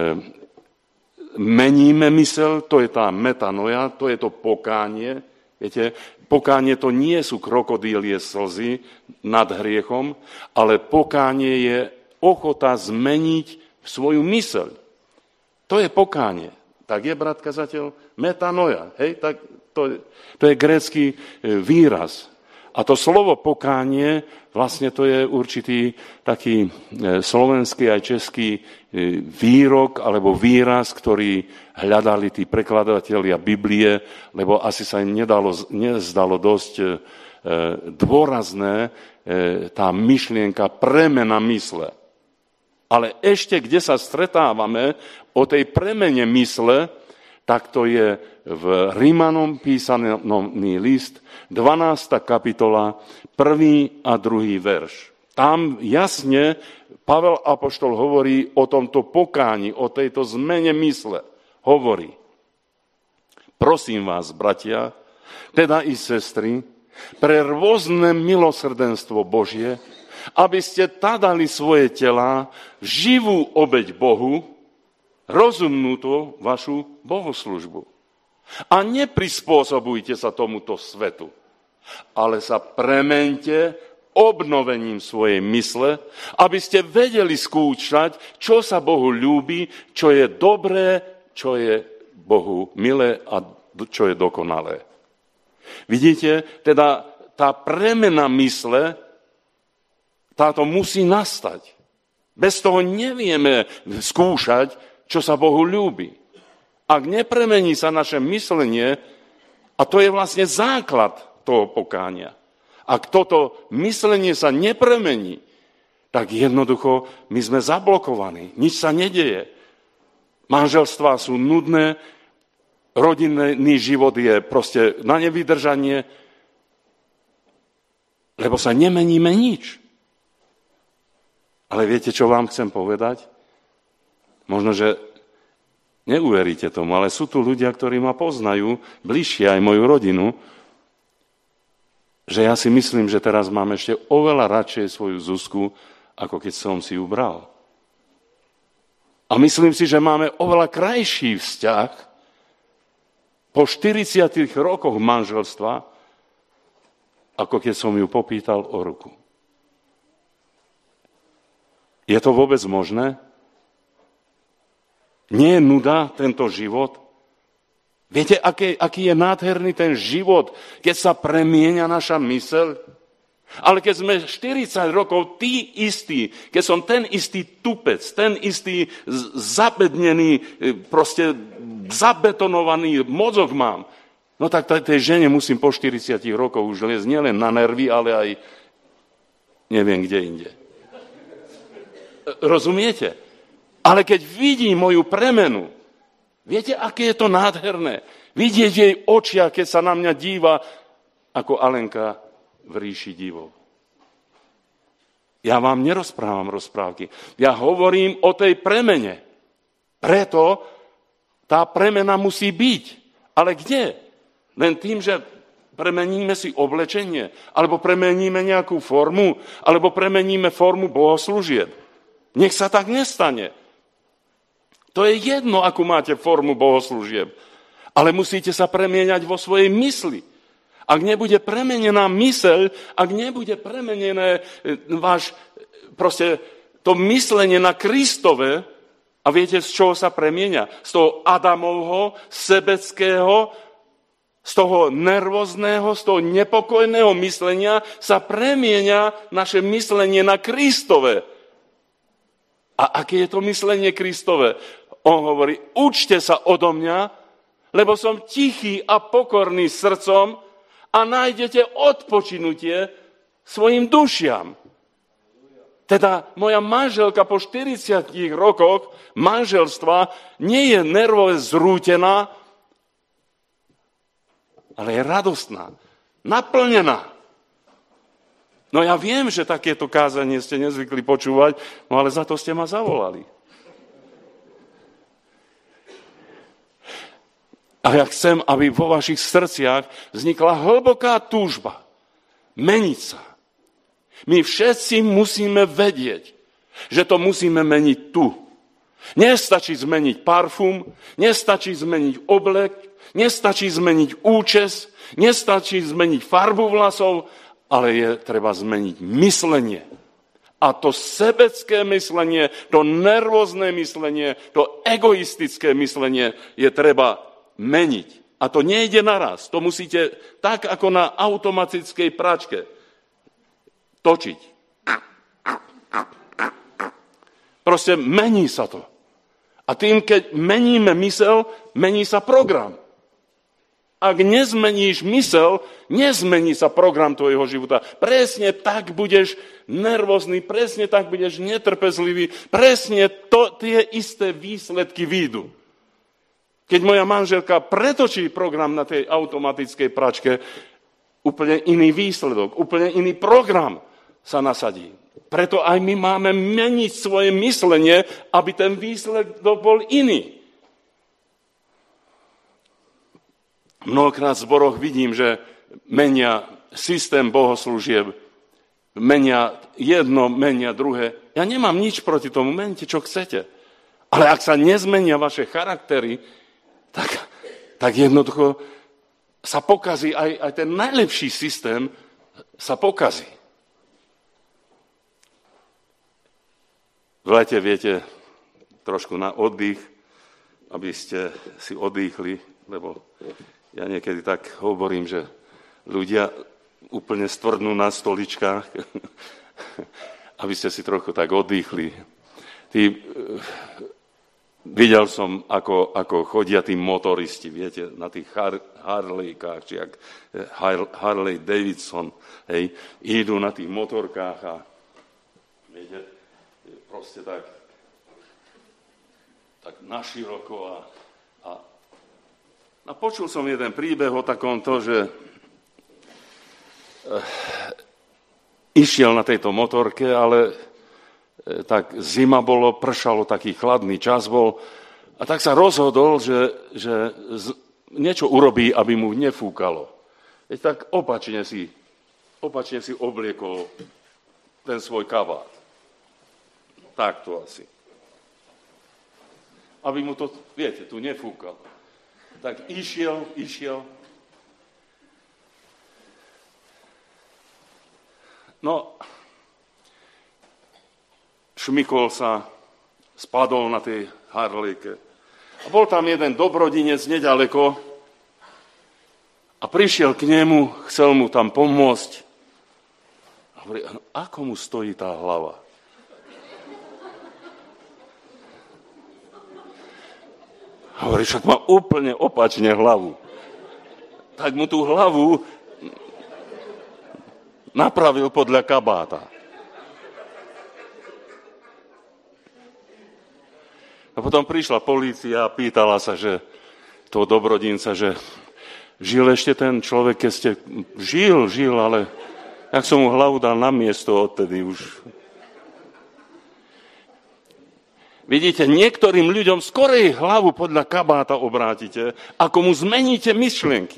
meníme mysel, to je tá metanoja, to je to pokánie. Viete, pokánie to nie sú krokodílie slzy nad hriechom, ale pokánie je ochota zmeniť svoju myseľ. To je pokánie. Tak je, brat kazateľ? Metanoja. Hej? Tak to je grécky výraz. A to slovo pokánie, vlastne to je určitý taký slovenský aj český výrok alebo výraz, ktorý hľadali tí prekladatelia Biblie, lebo asi sa im nezdalo dosť dôrazné tá myšlienka premena mysle. Ale ešte, kde sa stretávame o tej premene mysle, tak to je v Rímanom písaný list, 12. kapitola, 1. a 2. verš. Tam jasne Pavel apoštol hovorí o tomto pokáni, o tejto zmene mysle. Hovorí: prosím vás, bratia, teda i sestry, pre rôzne milosrdenstvo Božie, aby ste dali svoje telá v živú obeť Bohu, rozumnú to vašu bohoslužbu. A neprispôsobujte sa tomuto svetu, ale sa premente obnovením svojej mysle, aby ste vedeli skúšať, čo sa Bohu ľúbi, čo je dobré, čo je Bohu milé a čo je dokonalé. Vidíte, teda tá premena mysle, táto musí nastať. Bez toho nevieme skúšať, čo sa Bohu ľúbi. Ak nepremení sa naše myslenie, a to je vlastne základ toho pokánia, ak toto myslenie sa nepremení, tak jednoducho my sme zablokovaní. Nič sa nedeje. Manželstvá sú nudné, rodinný život je proste na nevydržanie, lebo sa nemeníme nič. Ale viete, čo vám chcem povedať? Možno, že neuveríte tomu, ale sú tu ľudia, ktorí ma poznajú, bližšie aj moju rodinu, že ja si myslím, že teraz mám ešte oveľa radšej svoju Zuzku, ako keď som si ju bral. A myslím si, že máme oveľa krajší vzťah po 40 rokoch manželstva, ako keď som ju popýtal o ruku. Je to vôbec možné? Nie je nuda tento život? Viete, aký je nádherný ten život, keď sa premieňa naša myseľ? Ale keď sme 40 rokov tí istí, keď som ten istý tupec, ten istý zabednený, proste zabetonovaný mozog mám, no tak tej žene musím po 40 rokoch už liesť nielen na nervy, ale aj neviem kde inde. Rozumiete? Ale keď vidím moju premenu, viete, aké je to nádherné? Vidieť jej očia, keď sa na mňa díva, ako Alenka v ríši divov. Ja vám nerozprávam rozprávky. Ja hovorím o tej premene. Preto tá premena musí byť. Ale kde? Len tým, že premeníme si oblečenie, alebo premeníme nejakú formu, alebo premeníme formu bohoslúžieb. Nech sa tak nestane. To je jedno, akú máte formu bohoslúžieb. Ale musíte sa premieňať vo svojej mysli. Ak nebude premenená myseľ, ak nebude premenené váš proste to myslenie na Kristove, a viete, z čoho sa premieňa? Z toho Adamovho, sebeckého, z toho nervózneho, z toho nepokojného myslenia sa premieňa naše myslenie na Kristove. A aké je to myslenie Kristove? On hovorí, učte sa odo mňa, lebo som tichý a pokorný srdcom a nájdete odpočinutie svojim dušiam. Teda moja manželka po 40 rokoch manželstva nie je nervové zrútená, ale je radostná, naplnená. No ja viem, že takéto kázanie ste nezvykli počúvať, no ale za to ste ma zavolali. A ja chcem, aby vo vašich srdciach vznikla hlboká túžba meniť sa. My všetci musíme vedieť, že to musíme meniť tu. Nestačí zmeniť parfum, nestačí zmeniť oblek, nestačí zmeniť účes, nestačí zmeniť farbu vlasov, ale je treba zmeniť myslenie. A to sebecké myslenie, to nervózne myslenie, to egoistické myslenie je treba meniť. A to nejde naraz. To musíte tak, ako na automatickej pračke točiť. Proste mení sa to. A tým, keď meníme mysel, mení sa program. Ak nezmeníš mysel, nezmení sa program tvojho života. Presne tak budeš nervózny, presne tak budeš netrpezlivý, presne tie isté výsledky výjdu. Keď moja manželka pretočí program na tej automatickej pračke, úplne iný výsledok, úplne iný program sa nasadí. Preto aj my máme meniť svoje myslenie, aby ten výsledok bol iný. Mnohokrát v zboroch vidím, že menia systém bohoslúžieb, menia jedno, menia druhé. Ja nemám nič proti tomu, mente, čo chcete. Ale ak sa nezmenia vaše charaktery, tak jednoducho sa pokazí, aj ten najlepší systém sa pokazí. V lete viete trošku na oddych, aby ste si oddychli, lebo ja niekedy tak hovorím, že ľudia úplne stvrdnú na stoličkách, aby ste si trochu tak oddychli. Videl som, ako chodia tí motoristi, viete, na tých Harlejkách, či jak Harley Davidson, hej, idú na tých motorkách a viete, proste tak naširoko a počul som jeden príbeh o takomto, že išiel na tejto motorke, ale tak zima bolo, pršalo, taký chladný čas bol a tak sa rozhodol, že niečo urobí, aby mu nefúkalo. Veď tak opačne si obliekol ten svoj kabát. Takto asi. Aby mu to, viete, tu nefúkalo. Tak išiel. No, šmykol sa, spadol na tej Harlejke. A bol tam jeden dobrodinec nedaleko a prišiel k nemu, chcel mu tam pomôcť. A hovorí, ako mu stojí tá hlava? Hovorí, však má úplne opačne hlavu. Tak mu tú hlavu napravil podľa kabáta. A potom prišla polícia a pýtala sa, že toho dobrodinca, že žil ešte ten človek, keď ste... Žil, ale jak som mu hlavu dal na miesto, odtedy už... Vidíte, niektorým ľuďom skorej hlavu podľa kabáta obrátite, ako mu zmeníte myšlienky.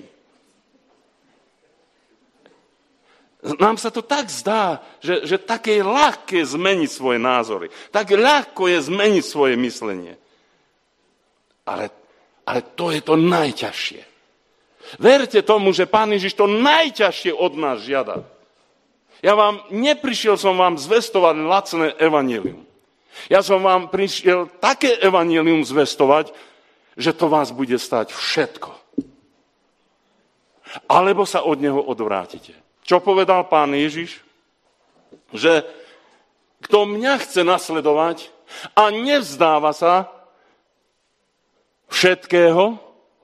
Nám sa to tak zdá, že také je ľahké zmeniť svoje názory. Tak ľahko je zmeniť svoje myslenie. Ale to je to najťažšie. Verte tomu, že Pán Ježiš to najťažšie od nás žiada. Neprišiel som vám zvestovať lacné evanjelium. Ja som vám prišiel také evanjelium zvestovať, že to vás bude stáť všetko. Alebo sa od neho odvrátite. Čo povedal Pán Ježiš? Že kto mňa chce nasledovať a nevzdáva sa všetkého,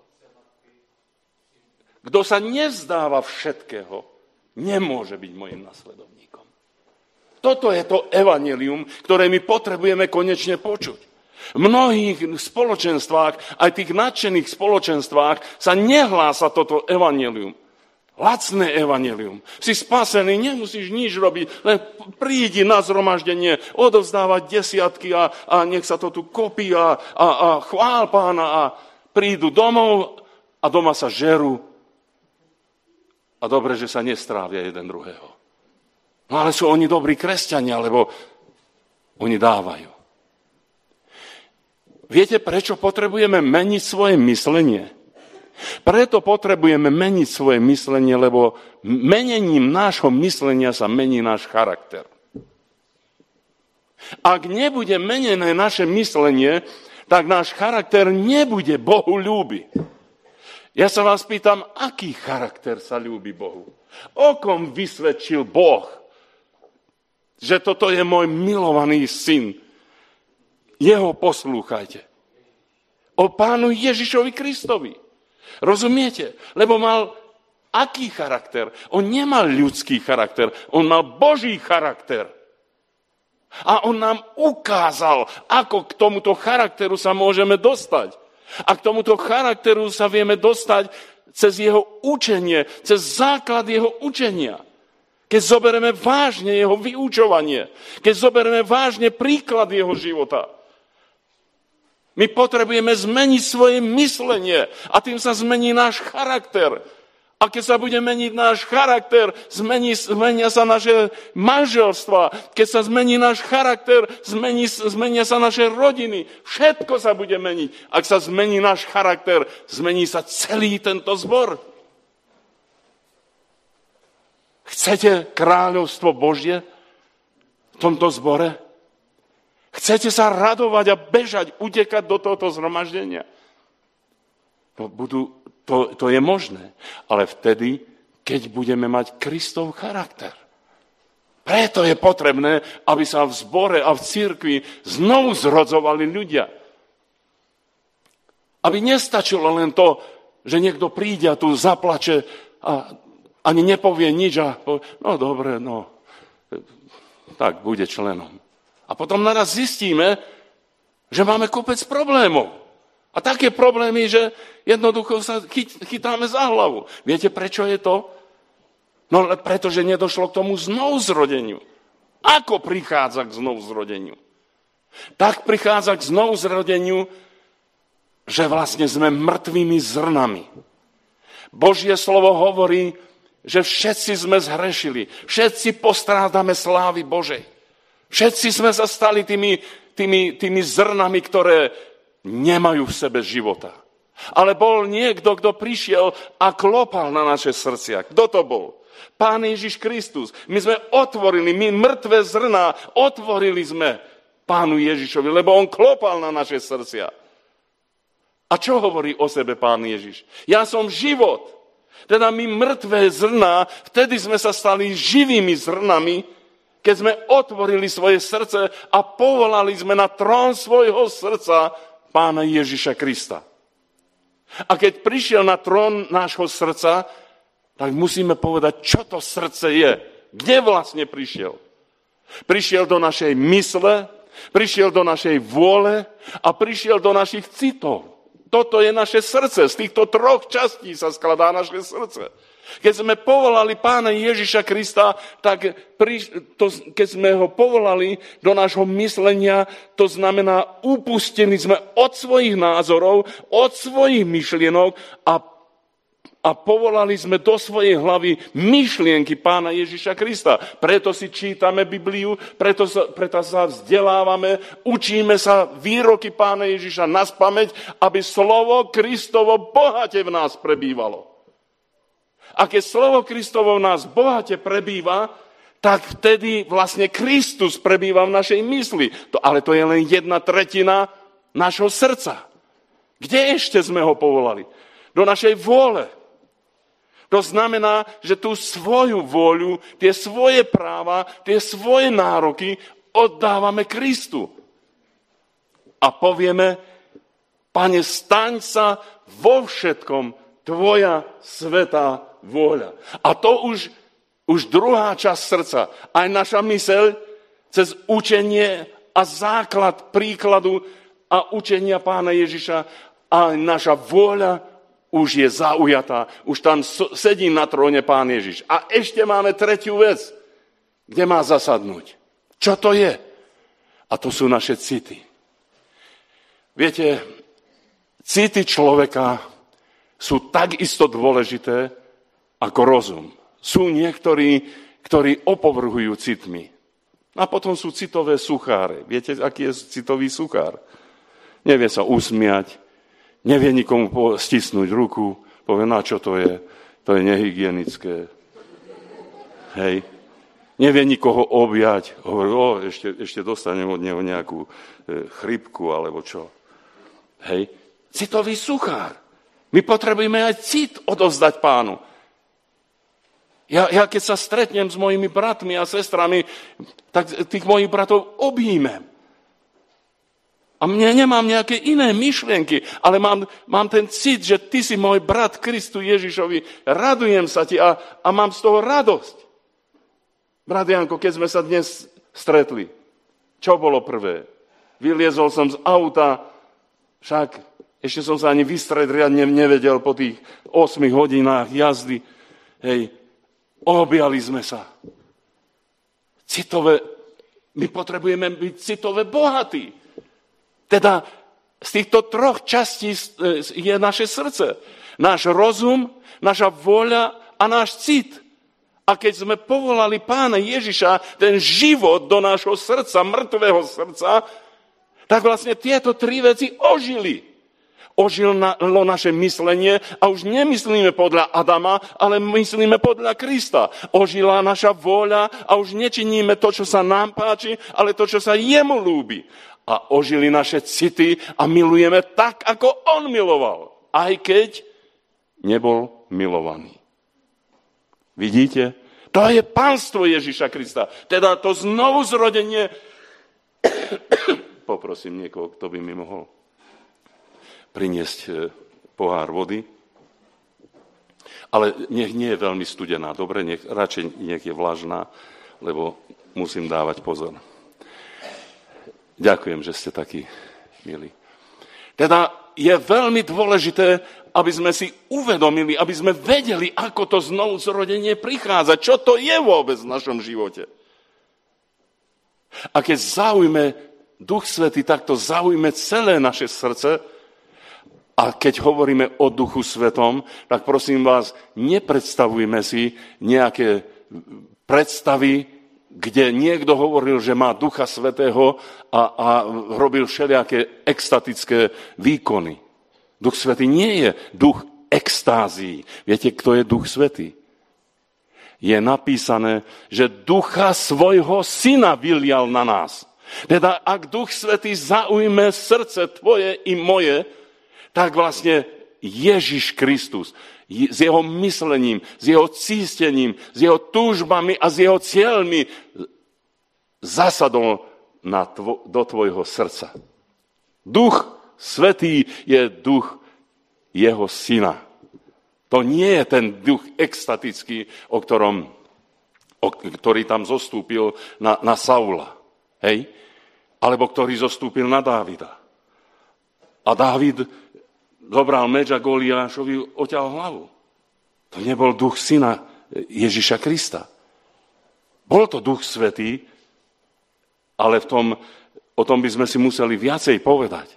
kto sa nevzdáva všetkého, nemôže byť mojim nasledovníkom. Toto je to evanjelium, ktoré my potrebujeme konečne počuť. V mnohých spoločenstvách, aj tých nadšených spoločenstvách, sa nehlása toto evanjelium. Lacné evanjelium. Si spasený, nemusíš nič robiť, len prídi na zhromaždenie, odovzdávať desiatky a nech sa to tu kopí a chvál Pána a prídu domov a doma sa žerú. A dobre, že sa nestrávia jeden druhého. No ale sú oni dobrí kresťania, lebo oni dávajú. Viete, prečo potrebujeme meniť svoje myslenie? Preto potrebujeme meniť svoje myslenie, lebo menením nášho myslenia sa mení náš charakter. Ak nebude menené naše myslenie, tak náš charakter nebude Bohu ľúbi. Ja sa vás pýtam, aký charakter sa ľúbi Bohu? O kom vysvedčil Boh, že toto je môj milovaný syn? Jeho poslúchajte. O Pánu Ježišovi Kristovi. Rozumiete? Lebo mal aký charakter? On nemal ľudský charakter, on mal Boží charakter. A on nám ukázal, ako k tomuto charakteru sa môžeme dostať. A k tomuto charakteru sa vieme dostať cez jeho učenie, cez základ jeho učenia. Keď zoberieme vážne jeho vyučovanie, keď zoberieme vážne príklad jeho života. My potrebujeme zmeniť svoje myslenie a tým sa zmení náš charakter. A keď sa bude meniť náš charakter, zmenia sa naše manželstva. Keď sa zmení náš charakter, zmenia sa naše rodiny. Všetko sa bude meniť. Ak sa zmení náš charakter, zmení sa celý tento zbor. Chcete kráľovstvo Božie v tomto zbore? Chcete sa radovať a bežať, utekať do tohto zhromaždenia? To je možné, ale vtedy, keď budeme mať Kristov charakter. Preto je potrebné, aby sa v zbore a v cirkvi znovu zrodzovali ľudia. Aby nestačilo len to, že niekto príde a tu zaplače a ani nepovie nič a povie, no dobre, tak bude členom. A potom naraz zistíme, že máme kopec problémov. A také problémy, že jednoducho sa chytáme za hlavu. Viete, prečo je to? No, pretože nedošlo k tomu znovuzrodeniu. Ako prichádza k znovuzrodeniu? Tak prichádza k znovuzrodeniu, že vlastne sme mŕtvými zrnami. Božie slovo hovorí, že všetci sme zhrešili. Všetci postrádame slávy Božej. Všetci sme sa stali tými zrnami, ktoré nemajú v sebe života. Ale bol niekto, kto prišiel a klopal na naše srdcia. Kto to bol? Pán Ježiš Kristus. My sme otvorili, my mŕtve zrná, otvorili sme Pánu Ježišovi, lebo on klopal na naše srdcia. A čo hovorí o sebe Pán Ježiš? Ja som život. Teda my mŕtve zrná, vtedy sme sa stali živými zrnami, keď sme otvorili svoje srdce a povolali sme na trón svojho srdca Pána Ježiša Krista. A keď prišiel na trón nášho srdca, tak musíme povedať, čo to srdce je. Kde vlastne prišiel? Prišiel do našej mysle, prišiel do našej vôle a prišiel do našich citov. Toto je naše srdce. Z týchto troch častí sa skladá naše srdce. Keď sme povolali Pána Ježiša Krista, tak keď sme ho povolali do nášho myslenia, to znamená, upustili sme od svojich názorov, od svojich myšlienok a povolali sme do svojej hlavy myšlienky Pána Ježiša Krista. Preto si čítame Bibliu, preto sa vzdelávame, učíme sa výroky Pána Ježiša naspamäť, aby slovo Kristovo bohate v nás prebývalo. A keď slovo Kristovo v nás bohate prebýva, tak vtedy vlastne Kristus prebýva v našej mysli. Ale to je len 1/3 našho srdca. Kde ešte sme ho povolali? Do našej vôle. To znamená, že tú svoju vôľu, tie svoje práva, tie svoje nároky oddávame Kristu. A povieme, Pane, staň sa vo všetkom tvoja svätá vôľa. A to už druhá časť srdca, aj naša myseľ cez učenie a základ príkladu a učenia Pána Ježiša, a naša vôľa už je zaujatá. Už tam sedí na tróne Pán Ježiš. A ešte máme tretiu vec, kde má zasadnúť. Čo to je? A to sú naše city. Viete, city človeka sú takisto dôležité ako rozum. Sú niektorí, ktorí opovrhujú citmi. A potom sú citové sucháre. Viete, aký je citový suchár? Nevie sa usmiať, nevie nikomu stisnúť ruku, povie, na čo to je nehygienické. Hej. Nevie nikoho objať, hovorí, ešte dostanem od neho nejakú chrypku, alebo čo. Hej. Citový suchár. My potrebujeme aj cit odovzdať Pánu. Ja keď sa stretnem s mojimi bratmi a sestrami, tak tých mojich bratov objímem. A mne nemám nejaké iné myšlienky, ale mám ten cit, že ty si môj brat Kristu Ježišovi, radujem sa ti a mám z toho radosť. Brat Janko, keď sme sa dnes stretli, čo bolo prvé? Vyliezol som z auta, však ešte som sa ani vystrieť riadne nevedel po tých 8 hodinách jazdy. Hej, objali sme sa. My potrebujeme byť citové bohatí. Teda z týchto troch častí je naše srdce. Náš rozum, naša vôľa a náš cit. A keď sme povolali Pána Ježiša, ten život do nášho srdca, mŕtvého srdca, tak vlastne tieto tri veci ožili. Ožilo naše myslenie a už nemyslíme podľa Adama, ale myslíme podľa Krista. Ožila naša vôľa a už nečiníme to, čo sa nám páči, ale to, čo sa jemu ľúbi. A ožili naše city a milujeme tak, ako on miloval. Aj keď nebol milovaný. Vidíte? To je panstvo Ježiša Krista. Teda to znovuzrodenie. Poprosím niekoho, kto by mi mohol priniesť pohár vody. Ale nech nie je veľmi studená. Dobre, radšej nech je vlažná, lebo musím dávať pozor. Ďakujem, že ste takí milí. Teda je veľmi dôležité, aby sme si uvedomili, aby sme vedeli, ako to znovuzrodenie prichádza. Čo to je vôbec v našom živote. A keď zaujme Duch Svätý, tak to zaujme celé naše srdce. A keď hovoríme o Duchu Svetom, tak prosím vás, nepredstavujme si nejaké predstavy, kde niekto hovoril, že má Ducha Svätého a robil všelijaké extatické výkony. Duch Svätý nie je duch extázií. Viete, kto je Duch Svätý? Je napísané, že Ducha svojho Syna vylial na nás. Teda, ak Duch Svätý zaujme srdce tvoje i moje, tak vlastne Ježiš Kristus s jeho myslením, s jeho cístením, s jeho túžbami a s jeho cieľmi zasadol do tvojho srdca. Duch Svätý je duch jeho Syna. To nie je ten duch extatický, ktorý tam zostúpil na Saula. Hej? Alebo ktorý zostúpil na Dávida. A Dávid zobral meč a Goliášovi oťal hlavu. To nebol duch Syna Ježiša Krista. Bol to Duch Svätý, ale o tom by sme si museli viacej povedať.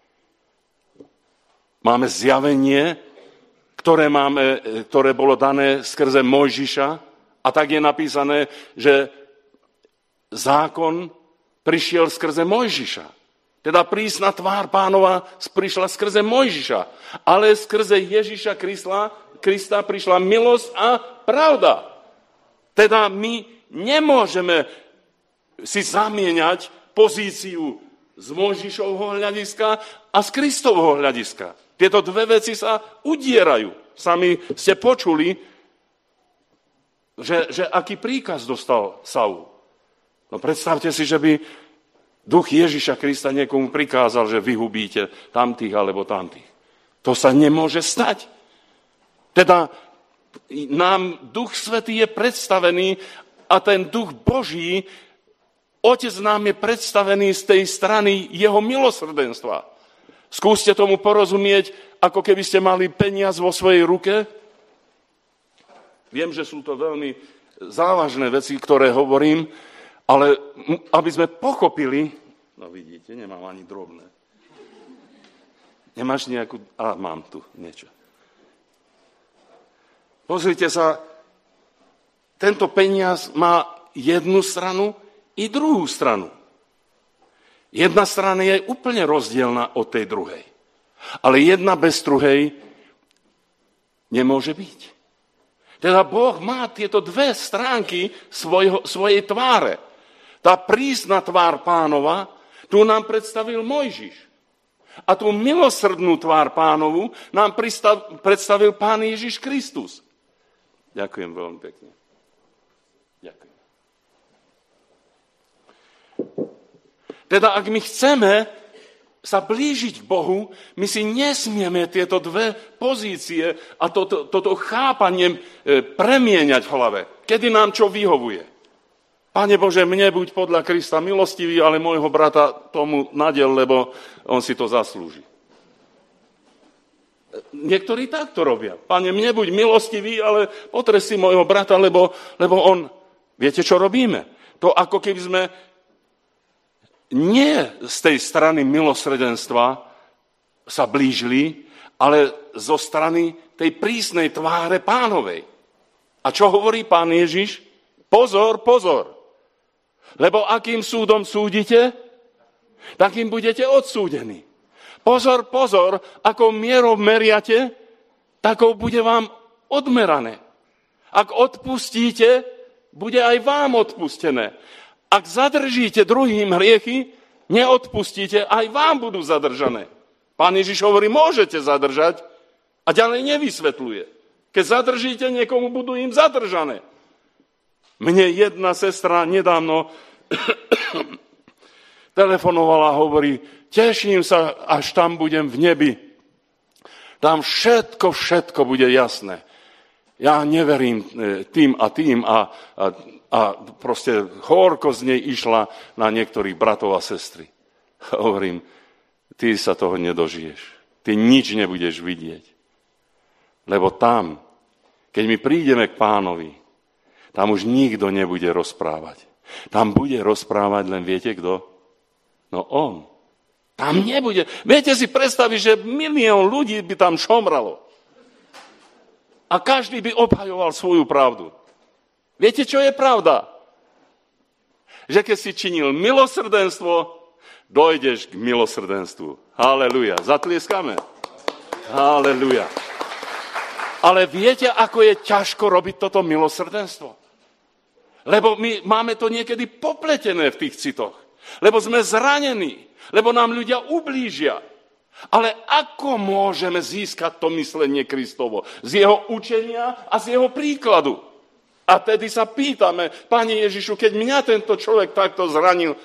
Máme zjavenie, ktoré bolo dané skrze Mojžiša, a tak je napísané, že zákon prišiel skrze Mojžiša. Teda prísna tvár Pánova prišla skrze Mojžiša, ale skrze Ježiša Krista prišla milosť a pravda. Teda my nemôžeme si zamieňať pozíciu z Mojžišovho hľadiska a z Kristovho hľadiska. Tieto dve veci sa udierajú. Sami ste počuli, že aký príkaz dostal Saul. No predstavte si, že by duch Ježiša Krista niekomu prikázal, že vyhubíte tamtých alebo tamtých. To sa nemôže stať. Teda nám Duch Svätý je predstavený a ten Duch Boží, Otec nám je predstavený z tej strany jeho milosrdenstva. Skúste tomu porozumieť, ako keby ste mali peniaz vo svojej ruke. Viem, že sú to veľmi závažné veci, ktoré hovorím, ale aby sme pochopili, no vidíte, nemám ani drobné. Nemáš nejakú... mám tu niečo. Pozrite sa, tento peniaz má jednu stranu i druhú stranu. Jedna strana je úplne rozdielna od tej druhej. Ale jedna bez druhej nemôže byť. Teda Boh má tieto dve stránky svojej tváre. Tá prísna tvár Pánova, tu nám predstavil Mojžiš. A tú milosrdnú tvár Pánovu nám predstavil Pán Ježiš Kristus. Ďakujem veľmi pekne. Ďakujem. Teda ak my chceme sa blížiť k Bohu, my si nesmieme tieto dve pozície a toto chápanie premieňať v hlave. Kedy nám čo vyhovuje. Pane Bože, mne buď podľa Krista milostivý, ale môjho brata tomu nadel, lebo on si to zaslúži. Niektorí takto robia. Pane, mne buď milostivý, ale potrest si môjho brata, lebo on... Viete, čo robíme? To ako keby sme nie z tej strany milosrdenstva sa blížili, ale zo strany tej prísnej tváre Pánovej. A čo hovorí Pán Ježiš? Pozor, pozor. Lebo akým súdom súdite, takým budete odsúdení. Pozor, pozor, akou mierou meriate, takou bude vám odmerané. Ak odpustíte, bude aj vám odpustené. Ak zadržíte druhým hriechy, neodpustíte, aj vám budú zadržané. Pán Ježiš hovorí, môžete zadržať a ďalej nevysvetľuje. Keď zadržíte, niekomu budú im zadržané. Mne jedna sestra nedávno telefonovala a hovorí, teším sa, až tam budem v nebi. Tam všetko bude jasné. Ja neverím tým a tým a proste horko z nej išla na niektorých bratov a sestry. Hovorím, ty sa toho nedožiješ. Ty nič nebudeš vidieť. Lebo tam, keď my prídeme k Pánovi, tam už nikto nebude rozprávať. Tam bude rozprávať len viete kto? No on. Tam nebude. Viete si predstaviť, že 1 milión ľudí by tam šomralo. A každý by obhajoval svoju pravdu. Viete, čo je pravda? Že keď si činil milosrdenstvo, dojdeš k milosrdenstvu. Halelujá. Zatlieskame. Halelujá. Ale viete, ako je ťažko robiť toto milosrdenstvo? Lebo my máme to niekedy popletené v tých citoch. Lebo sme zranení. Lebo nám ľudia ublížia. Ale ako môžeme získať to myslenie Kristovo? Z jeho učenia a z jeho príkladu. A tedy sa pýtame, Pane Ježišu, keď mňa tento človek takto zranil,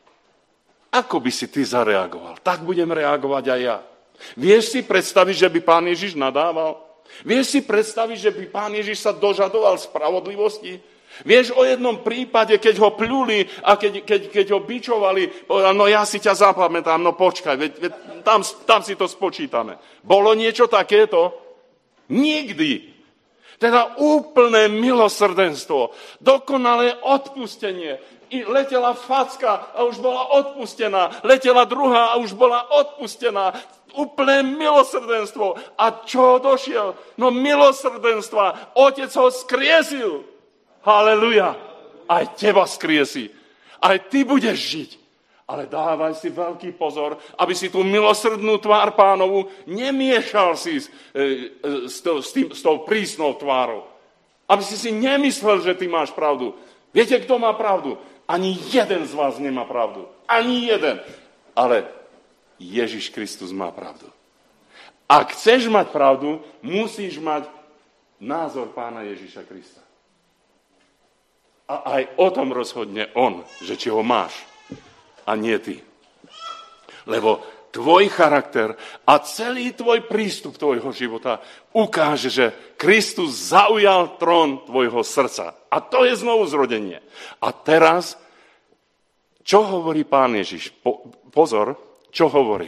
ako by si ty zareagoval? Tak budem reagovať aj ja. Vieš si predstaviť, že by Pán Ježiš nadával? Vieš si predstaviť, že by Pán Ježiš sa dožadoval spravodlivosti? Vieš o jednom prípade, keď ho pľuli a keď ho bičovali, povedal, no ja si ťa zapamätám, no počkaj, tam si to spočítame. Bolo niečo takéto? Nikdy. Teda úplné milosrdenstvo, dokonalé odpustenie. I letela facka a už bola odpustená, letela druhá a už bola odpustená. Úplné milosrdenstvo. A čo došiel? No milosrdenstva. Otec ho skriesil. Halelujá. Aj teba skriesi. Aj ty budeš žiť. Ale dávaj si veľký pozor, aby si tú milosrdnú tvár Pánovu nemiešal si s tou prísnou tvárou. Aby si nemyslel, že ty máš pravdu. Viete, kto má pravdu? Ani jeden z vás nemá pravdu. Ani jeden. Ale Ježiš Kristus má pravdu. Ak chceš mať pravdu, musíš mať názor Pána Ježiša Krista. A aj o tom rozhodne on, že či ho máš a nie ty. Lebo tvoj charakter a celý tvoj prístup tvojho života ukáže, že Kristus zaujal trón tvojho srdca. A to je znovu zrodenie. A teraz, čo hovorí Pán Ježiš? Pozor, čo hovorí?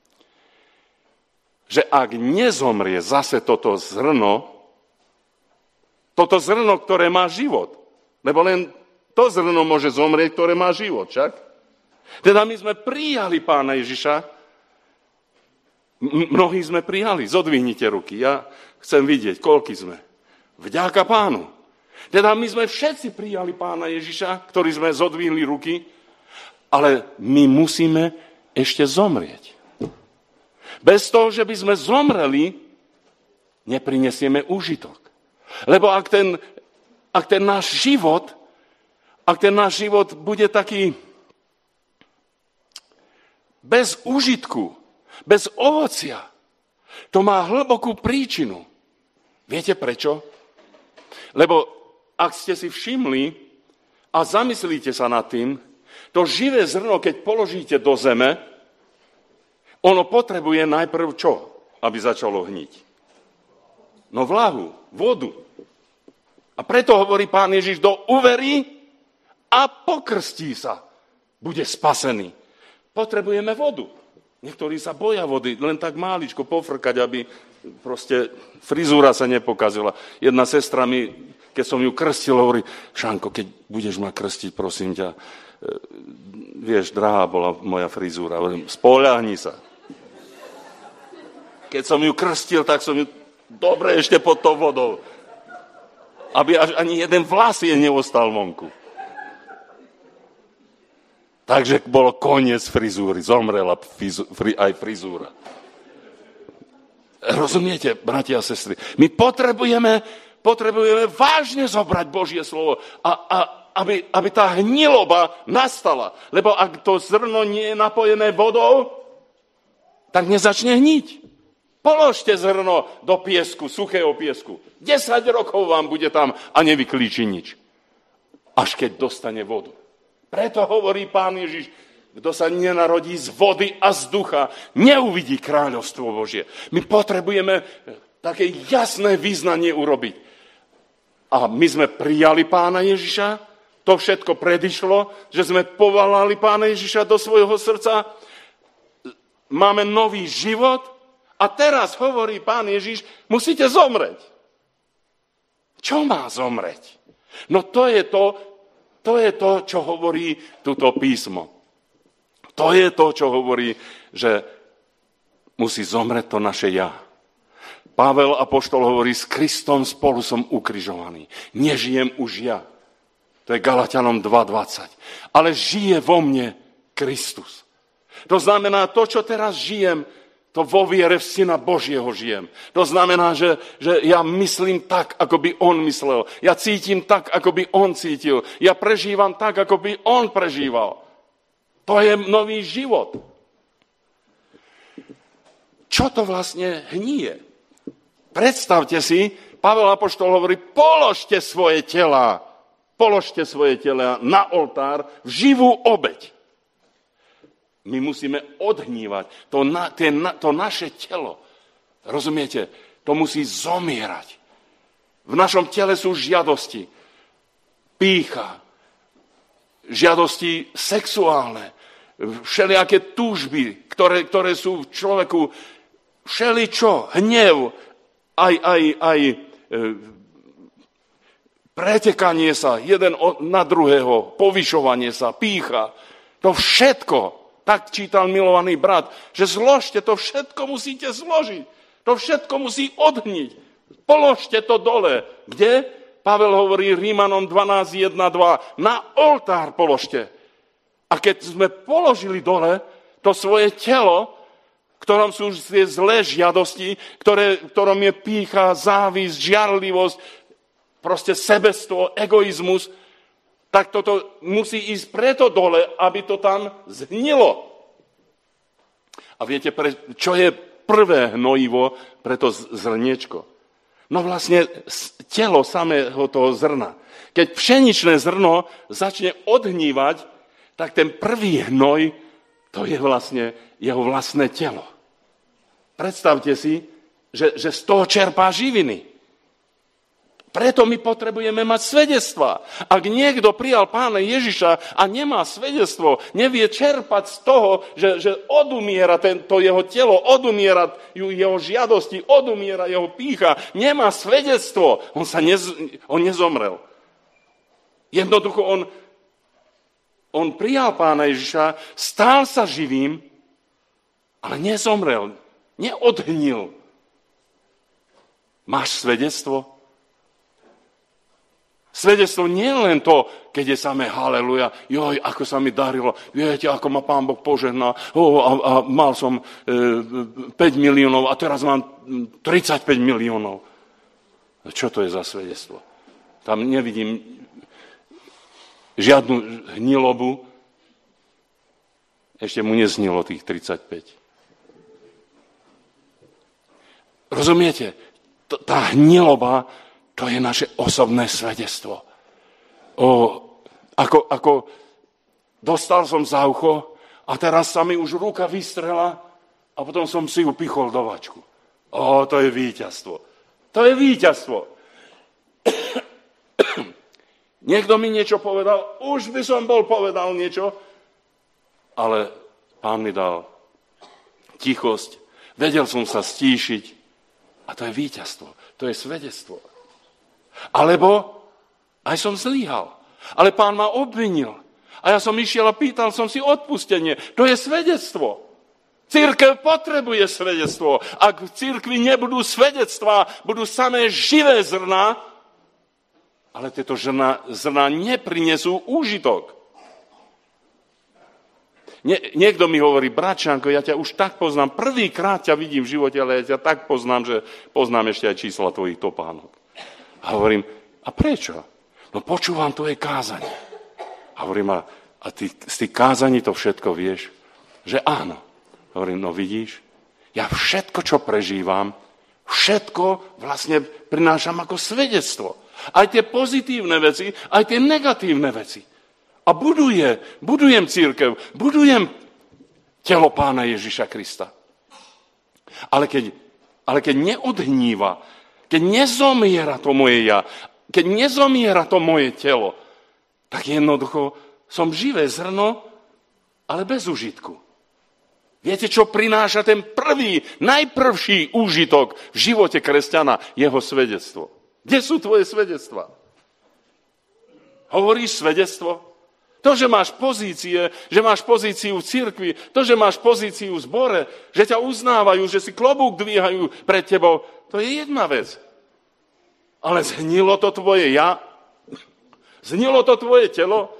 Že ak nezomrie zase toto zrno, ktoré má život, lebo len to zrno môže zomrieť, ktoré má život, však? Teda my sme prijali Pána Ježiša, mnohí sme prijali, zodvihnite ruky, ja chcem vidieť, koľky sme. Vďaka Pánu. Teda my sme všetci prijali Pána Ježiša, ktorí sme zodvihli ruky, ale my musíme ešte zomrieť. Bez toho, že by sme zomreli, neprinesieme úžitok. Lebo ak ten náš život bude taký bez úžitku, bez ovocia, to má hlbokú príčinu. Viete prečo? Lebo ak ste si všimli a zamyslíte sa nad tým, to živé zrno, keď položíte do zeme, ono potrebuje najprv čo, aby začalo hniť? No vlahu, vodu. A preto hovorí Pán Ježiš, kto uverí a pokrstí sa, bude spasený. Potrebujeme vodu. Niektorí sa boja vody, len tak máličko pofrkať, aby proste frizúra sa nepokazila. Jedna sestra mi, keď som ju krstil, hovorí, Šanko, keď budeš ma krstiť, prosím ťa, vieš, drahá bola moja frizúra. Hovorím, spoľahni sa. Keď som ju krstil, tak som ju dobre ešte pod tou vodou. Aby až ani jeden vlas jej neostal vonku. Takže bolo koniec frizúry. Zomrela aj frizúra. Rozumiete, bratia a sestry? My potrebujeme vážne zobrať Božie slovo aby tá hniloba nastala. Lebo ak to zrno nie je napojené vodou, tak nezačne hniť. Položte zrno do piesku, suchého piesku. 10 rokov vám bude tam a nevyklíči nič. Až keď dostane vodu. Preto hovorí Pán Ježiš, kto sa nenarodí z vody a z ducha, neuvidí kráľovstvo Božie. My potrebujeme také jasné význanie urobiť. A my sme prijali Pána Ježiša, to všetko predišlo, že sme povolali Pána Ježiša do svojho srdca, máme nový život a teraz hovorí Pán Ježiš, musíte zomreť. Čo má zomreť? No to je to, čo hovorí túto písmo. To je to, čo hovorí, že musí zomreť to naše ja. Pavel apoštol hovorí, s Kristom spolu som ukrižovaný. Nežijem už ja. To je Galatianom 2.20. Ale žije vo mne Kristus. To znamená, to, čo teraz žijem, to vo viere v Syna Božieho žijem. To znamená, že ja myslím tak, ako by on myslel. Ja cítim tak, ako by on cítil. Ja prežívam tak, ako by on prežíval. To je nový život. Čo to vlastne hníje? Predstavte si, Pavel apoštol hovorí, položte svoje tela na oltár v živú obeť. My musíme odhnívať to naše telo. Rozumiete? To musí zomierať. V našom tele sú žiadosti, pýcha, žiadosti sexuálne, všelijaké túžby, ktoré sú v človeku, všeličo, hnev, aj pretekanie sa jeden na druhého, povyšovanie sa, pýcha. To všetko, tak čítal milovaný brat, že zložte, to všetko musíte zložiť. To všetko musí odhniť. Položte to dole. Kde? Pavel hovorí Rímanom 12.1.2. Na oltár položte. A keď sme položili dole to svoje telo, v ktorom sú tie zlé žiadosti, ktorom je pýcha, závisť, žiarlivosť, proste sebectvo, egoizmus, tak toto musí ísť preto dole, aby to tam zhnilo. A viete, čo je prvé hnojivo pre to zrniečko? No vlastne telo samého toho zrna. Keď pšeničné zrno začne odhnívať, tak ten prvý hnoj, to je vlastne jeho vlastné telo. Predstavte si, že z toho čerpá živiny. Preto my potrebujeme mať svedectvá. Ak niekto prijal Pána Ježiša a nemá svedectvo, nevie čerpať z toho, že odumiera to jeho telo, odumiera jeho žiadosti, odumiera jeho pýcha, nemá svedectvo, on nezomrel. Jednoducho on prijal Pána Ježiša, stál sa živým, ale nezomrel, neodhnil. Máš svedectvo? Svedectvo nie je len to, keď je samé haleluja, joj, ako sa mi darilo, viete, ako ma Pán Boh požehnal, a mal som 5 miliónov a teraz mám 35 miliónov. Čo to je za svedectvo? Tam nevidím žiadnu hnilobu, ešte mu neznilo tých 35. Rozumiete? Tá hniloba, to je naše osobné svedectvo. Ako dostal som za ucho a teraz sa mi už ruka vystrela a potom som si ju pichol do vačku. To je víťazstvo. To je víťazstvo. Niekto mi niečo povedal, už by som bol povedal niečo, ale Pán mi dal tichosť, vedel som sa stíšiť a to je víťazstvo, to je svedectvo. Alebo aj som zlyhal. Ale Pán ma obvinil. A ja som išiel a pýtal som si odpustenie. To je svedectvo. Cirkev potrebuje svedectvo. Ak v cirkvi nebudú svedectvá, budú samé živé zrná, ale tieto zrná neprinesú úžitok. Niekto mi hovorí, bračanko, ja ťa už tak poznám, prvýkrát ťa vidím v živote, ale ja ťa tak poznám, že poznám ešte aj čísla tvojich topánok. A hovorím, a prečo? No počúvam tvoje kázanie. A hovorím, a ty z tých kázaní to všetko vieš? Že áno. Hovorím, no vidíš, ja všetko, čo prežívam, všetko vlastne prinášam ako svedectvo. Aj tie pozitívne veci, aj tie negatívne veci. A budujem cirkev, budujem telo Pána Ježiša Krista. Ale keď neodhníva, keď nezomiera to moje ja, keď nezomiera to moje telo, tak jednoducho som živé zrno, ale bez užitku. Viete, čo prináša ten najprvší úžitok v živote kresťana? Jeho svedectvo. Kde sú tvoje svedectvá? Hovoríš svedectvo? To, že máš pozíciu v cirkvi, to, že máš pozíciu v zbore, že ťa uznávajú, že si klobúk dvíhajú pred tebou, to je jedna vec. Ale zhnilo to tvoje ja? Zhnilo to tvoje telo?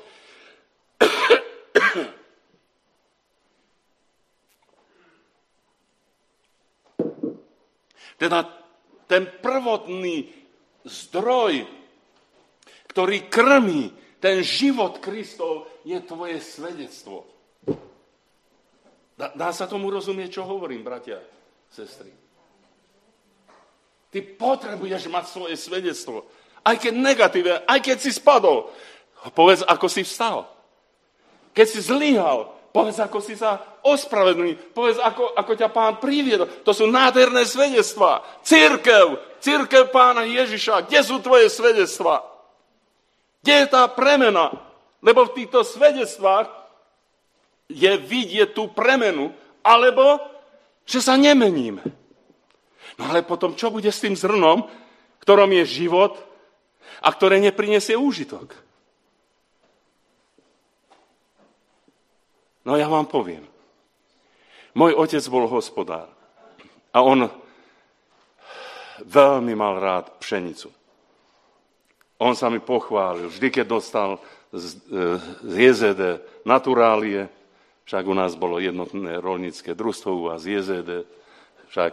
Teda ten prvotný zdroj, ktorý krmí ten život Kristov, je tvoje svedectvo. Dá sa tomu rozumieť, čo hovorím, bratia, sestry? Ty potrebuješ mať svoje svedectvo. Aj keď negatívne, aj keď si spadol. Povedz, ako si vstal. Keď si zlyhal, povedz, ako si sa ospravedlnil. Povedz, ako ťa Pán priviedol. To sú nádherné svedectvá. Cirkev Pána Ježiša. Kde sú tvoje svedectvá? Kde je tá premena? Lebo v týchto svedectvách je vidieť tú premenu, alebo že sa nemeníme. No ale potom, čo bude s tým zrnom, v ktorom je život a ktoré neprinesie úžitok? No ja vám poviem. Môj otec bol hospodár a on veľmi mal rád pšenicu. On sa mi pochválil, vždy, keď dostal z JZD naturálie, však u nás bolo jednotné roľnícke družstvo, u vás JZD, však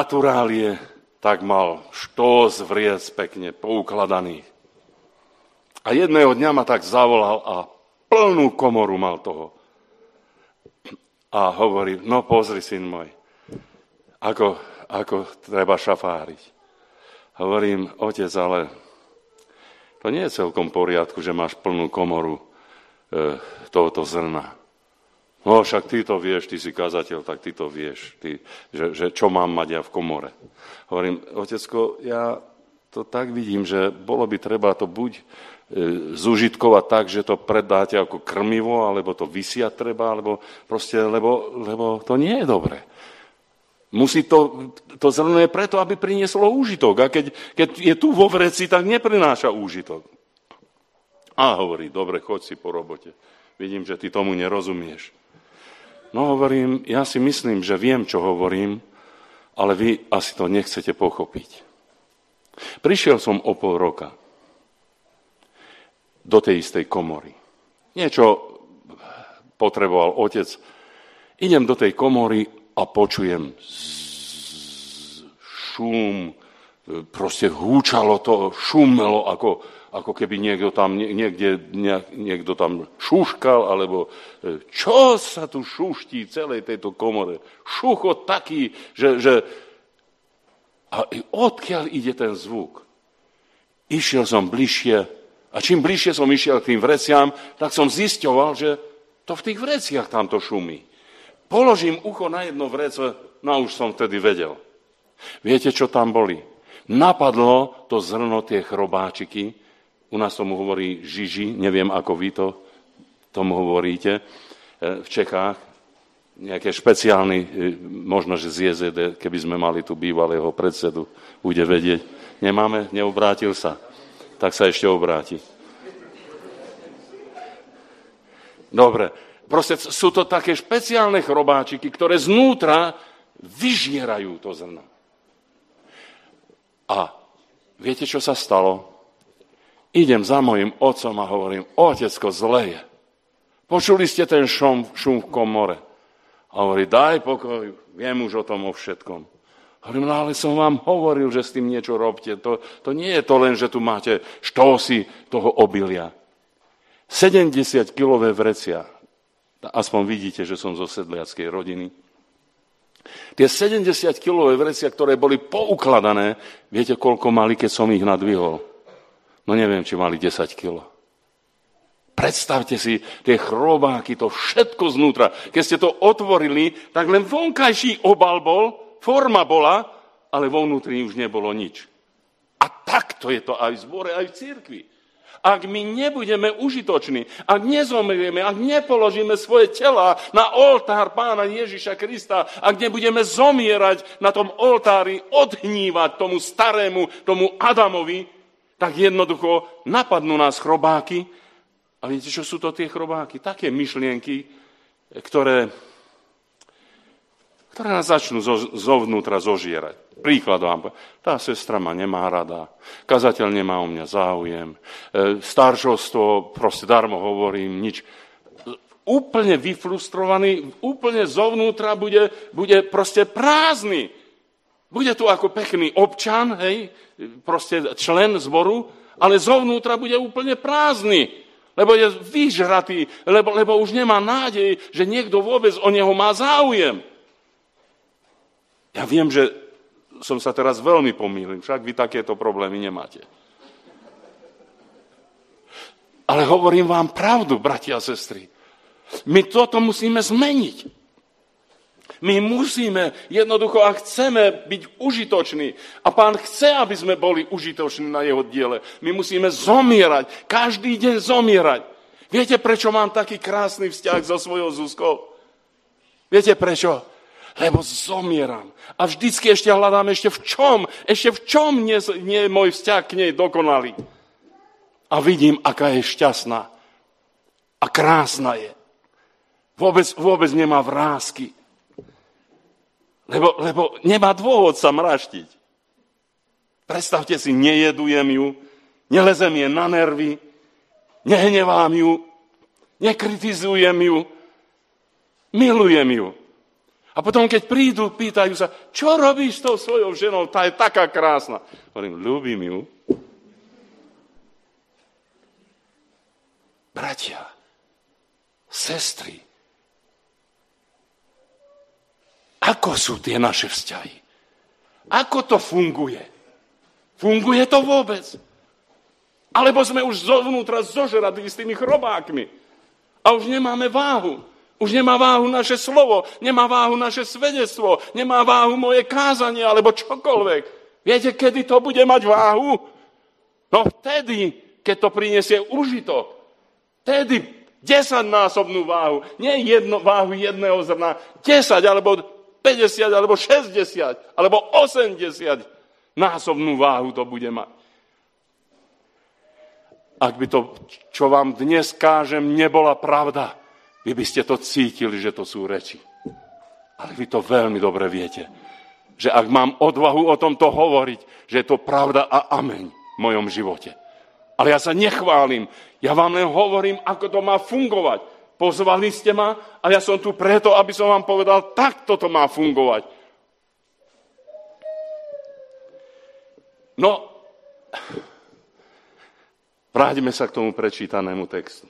naturálie, tak mal štos vriec pekne poukladaných. A jedného dňa ma tak zavolal a plnú komoru mal toho. A hovorí, no pozri, syn môj, ako treba šafáriť. Hovorím, otec, ale to nie je celkom v poriadku, že máš plnú komoru tohoto zrna. No však ty to vieš, ty si kazateľ, tak ty to vieš, že čo mám mať ja v komore. Hovorím, otecko, ja to tak vidím, že bolo by treba to buď zúžitkovať tak, že to predáte ako krmivo, alebo to vysiať treba, alebo proste, lebo to nie je dobré. Musí to zrno je preto, aby prinieslo úžitok. A keď je tu vo vreci, tak neprináša úžitok. A hovorí, dobre, choď si po robote. Vidím, že ty tomu nerozumieš. No hovorím, ja si myslím, že viem, čo hovorím, ale vy asi to nechcete pochopiť. Prišiel som o pol roka do tej istej komory. Niečo potreboval otec. Idem do tej komory a počujem šum, proste húčalo to, šumelo, ako keby niekto tam šuškal, alebo čo sa tu šuští celej tejto komore. Šuchot taký, že a odkiaľ ide ten zvuk? Išiel som bližšie a čím bližšie som išiel k tým vreciam, tak som zisťoval, že to v tých vreciach tamto šumí. Položím ucho na jedno vrece, no už som vtedy vedel. Viete, čo tam boli? Napadlo to zrno, tie chrobáčiky, u nás tomu hovorí žiži, neviem, ako vy to tomu hovoríte v Čechách, nejaké špeciálny, možno, že z JZD, keby sme mali tu bývalého predsedu, bude vedieť. Nemáme? Neobrátil sa? Tak sa ešte obráti. Dobre, proste sú to také špeciálne chrobáčiky, ktoré znútra vyžierajú to zrno. A viete, čo sa stalo? Idem za mojim otcom a hovorím, otecko, zle je. Počuli ste ten šum v komore? A hovorí, daj pokoj, viem už o tom o všetkom. Hovorím, no ale som vám hovoril, že s tým niečo robte. To nie je to len, že tu máte štosy toho obilia. 70-kilové vrecia. Aspoň vidíte, že som zo sedliackej rodiny. Tie 70-kilové vrecia, ktoré boli poukladané, viete, koľko mali, keď som ich nadvihol? No neviem, či mali 10 kilo. Predstavte si, tie chrobáky, to všetko znútra. Keď ste to otvorili, tak len vonkajší obal bol, forma bola, ale vo vnútri už nebolo nič. A takto je to aj v zbore, aj v cirkvi. Ak my nebudeme užitoční, ak nezomrieme, ak nepoložíme svoje tela na oltár Pána Ježiša Krista, ak nebudeme zomierať na tom oltári, odhnívať tomu starému, tomu Adamovi, tak jednoducho napadnú nás chrobáky. A viete, čo sú to tie chrobáky? Také myšlienky, ktoré nás začnú zovnútra zožierať. Príklad vám, tá sestra ma nemá rada, kazateľ nemá o mňa záujem, staršovstvo, proste darmo hovorím, nič. Úplne vyfrustrovaný, úplne zovnútra bude proste prázdny. Bude tu ako pekný občan, hej, proste člen zboru, ale zovnútra bude úplne prázdny, lebo je vyžratý, lebo už nemá nádej, že niekto vôbec o neho má záujem. Ja viem, že som sa teraz veľmi pomýlil, však vy takéto problémy nemáte. Ale hovorím vám pravdu, bratia a sestry. My toto musíme zmeniť. My musíme jednoducho, ak chceme byť užitoční, a Pán chce, aby sme boli užitoční na jeho diele, my musíme zomierať, každý deň zomierať. Viete, prečo mám taký krásny vzťah so svojou Zuzkou? Viete prečo? Lebo zomieram. A vždycky ešte hľadám, ešte v čom nie je môj vzťah k nej dokonalý. A vidím, aká je šťastná. A krásna je. Vôbec nemá vrásky. Lebo nemá dôvod sa mraštiť. Predstavte si, nejedujem ju, nelezem je na nervy, nehnevám ju, nekritizujem ju, milujem ju. A potom, keď prídu, pýtajú sa, čo robíš s tou svojou ženou, tá je taká krásna. Hovorím, ľúbim ju. bratia, sestry, ako sú tie naše vzťahy? Ako to funguje? Funguje to vôbec? Alebo sme už zovnútra zožradli s tými chrobákmi a už nemáme váhu. Už nemá váhu naše slovo, nemá váhu naše svedectvo, nemá váhu moje kázanie alebo čokoľvek. Viete, kedy to bude mať váhu? No vtedy, keď to prinesie užitok. Vtedy 10-násobnú váhu. Nie váhu jedného zrna, 10 alebo 50 alebo 60 alebo 80 násobnú váhu to bude mať. Ak by to, čo vám dnes kážem, nebola pravda, vy by ste to cítili, že to sú reči. Ale vy to veľmi dobre viete, že ak mám odvahu o tomto hovoriť, že je to pravda a ameň v mojom živote. Ale ja sa nechválim, ja vám len hovorím, ako to má fungovať. Pozvali ste ma a ja som tu preto, aby som vám povedal, takto to má fungovať. No, vráťme sa k tomu prečítanému textu.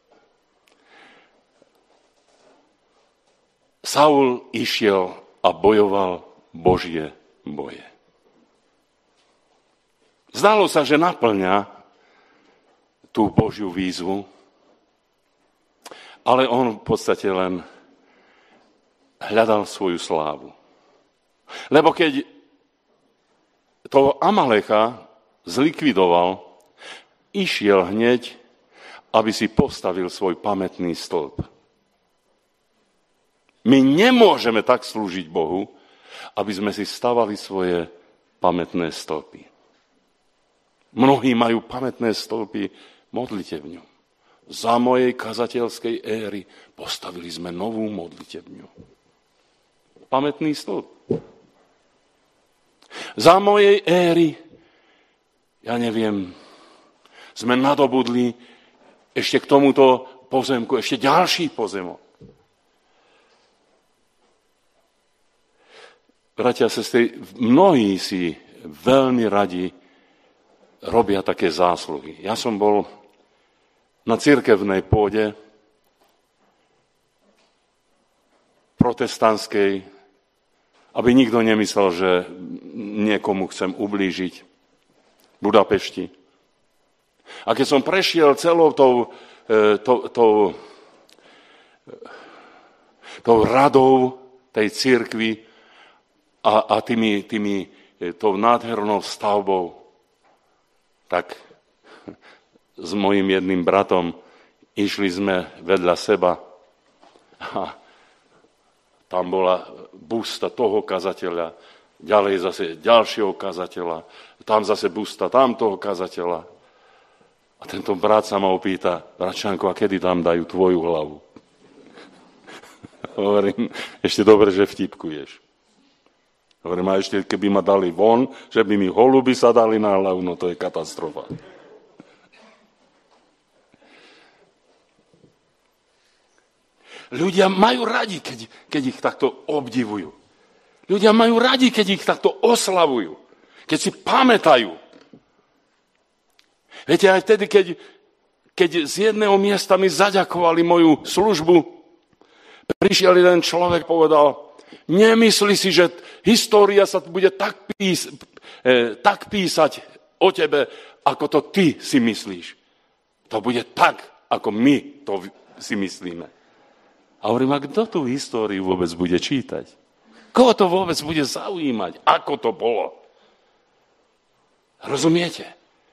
Saul išiel a bojoval Božie boje. Zdalo sa, že naplňa tú Božiu výzvu, ale on v podstate len hľadal svoju slávu. Lebo keď toho Amalecha zlikvidoval, išiel hneď, aby si postavil svoj pamätný stĺp. My nemôžeme tak slúžiť Bohu, aby sme si stavali svoje pamätné stĺpy. Mnohí majú pamätné stĺpy, modlite v ňom. Za mojej kazateľskej éry postavili sme novú modlitebňu. Pamätný stĺp. Za mojej éry, ja neviem, sme nadobudli ešte k tomuto pozemku, ešte ďalší pozemok. Bratia a sestry, mnohí si veľmi radi robia také zásluhy. Ja som bol na cirkevnej pôde protestantskej, aby nikto nemyslel, že niekomu chcem ublížiť v Budapešti. A keď som prešiel celou tou radou tej cirkvi, a tou nádhernou stavbou, tak s mojím jedným bratom išli sme vedľa seba a tam bola busta toho kazateľa, ďalej zase ďalšieho kazateľa, tam zase busta tamtoho kazateľa. A tento brat sa ma opýta, bratčanko, a kedy tam dajú tvoju hlavu? Hovorím, ešte dobre, že vtipkuješ. Hovorím, a ešte keby ma dali von, že by mi holuby sa dali na hlavu, no to je katastrofa. Ľudia majú radi, keď ich takto obdivujú. Ľudia majú radi, keď ich takto oslavujú. Keď si pamätajú. Viete, aj vtedy, keď z jedného miesta mi zaďakovali moju službu, prišiel jeden človek, povedal, nemyslí si, že história sa bude tak písať o tebe, ako to ty si myslíš. To bude tak, ako my to si myslíme. A hovorím, a kto tú históriu vôbec bude čítať? Koho to vôbec bude zaujímať? Ako to bolo? Rozumiete?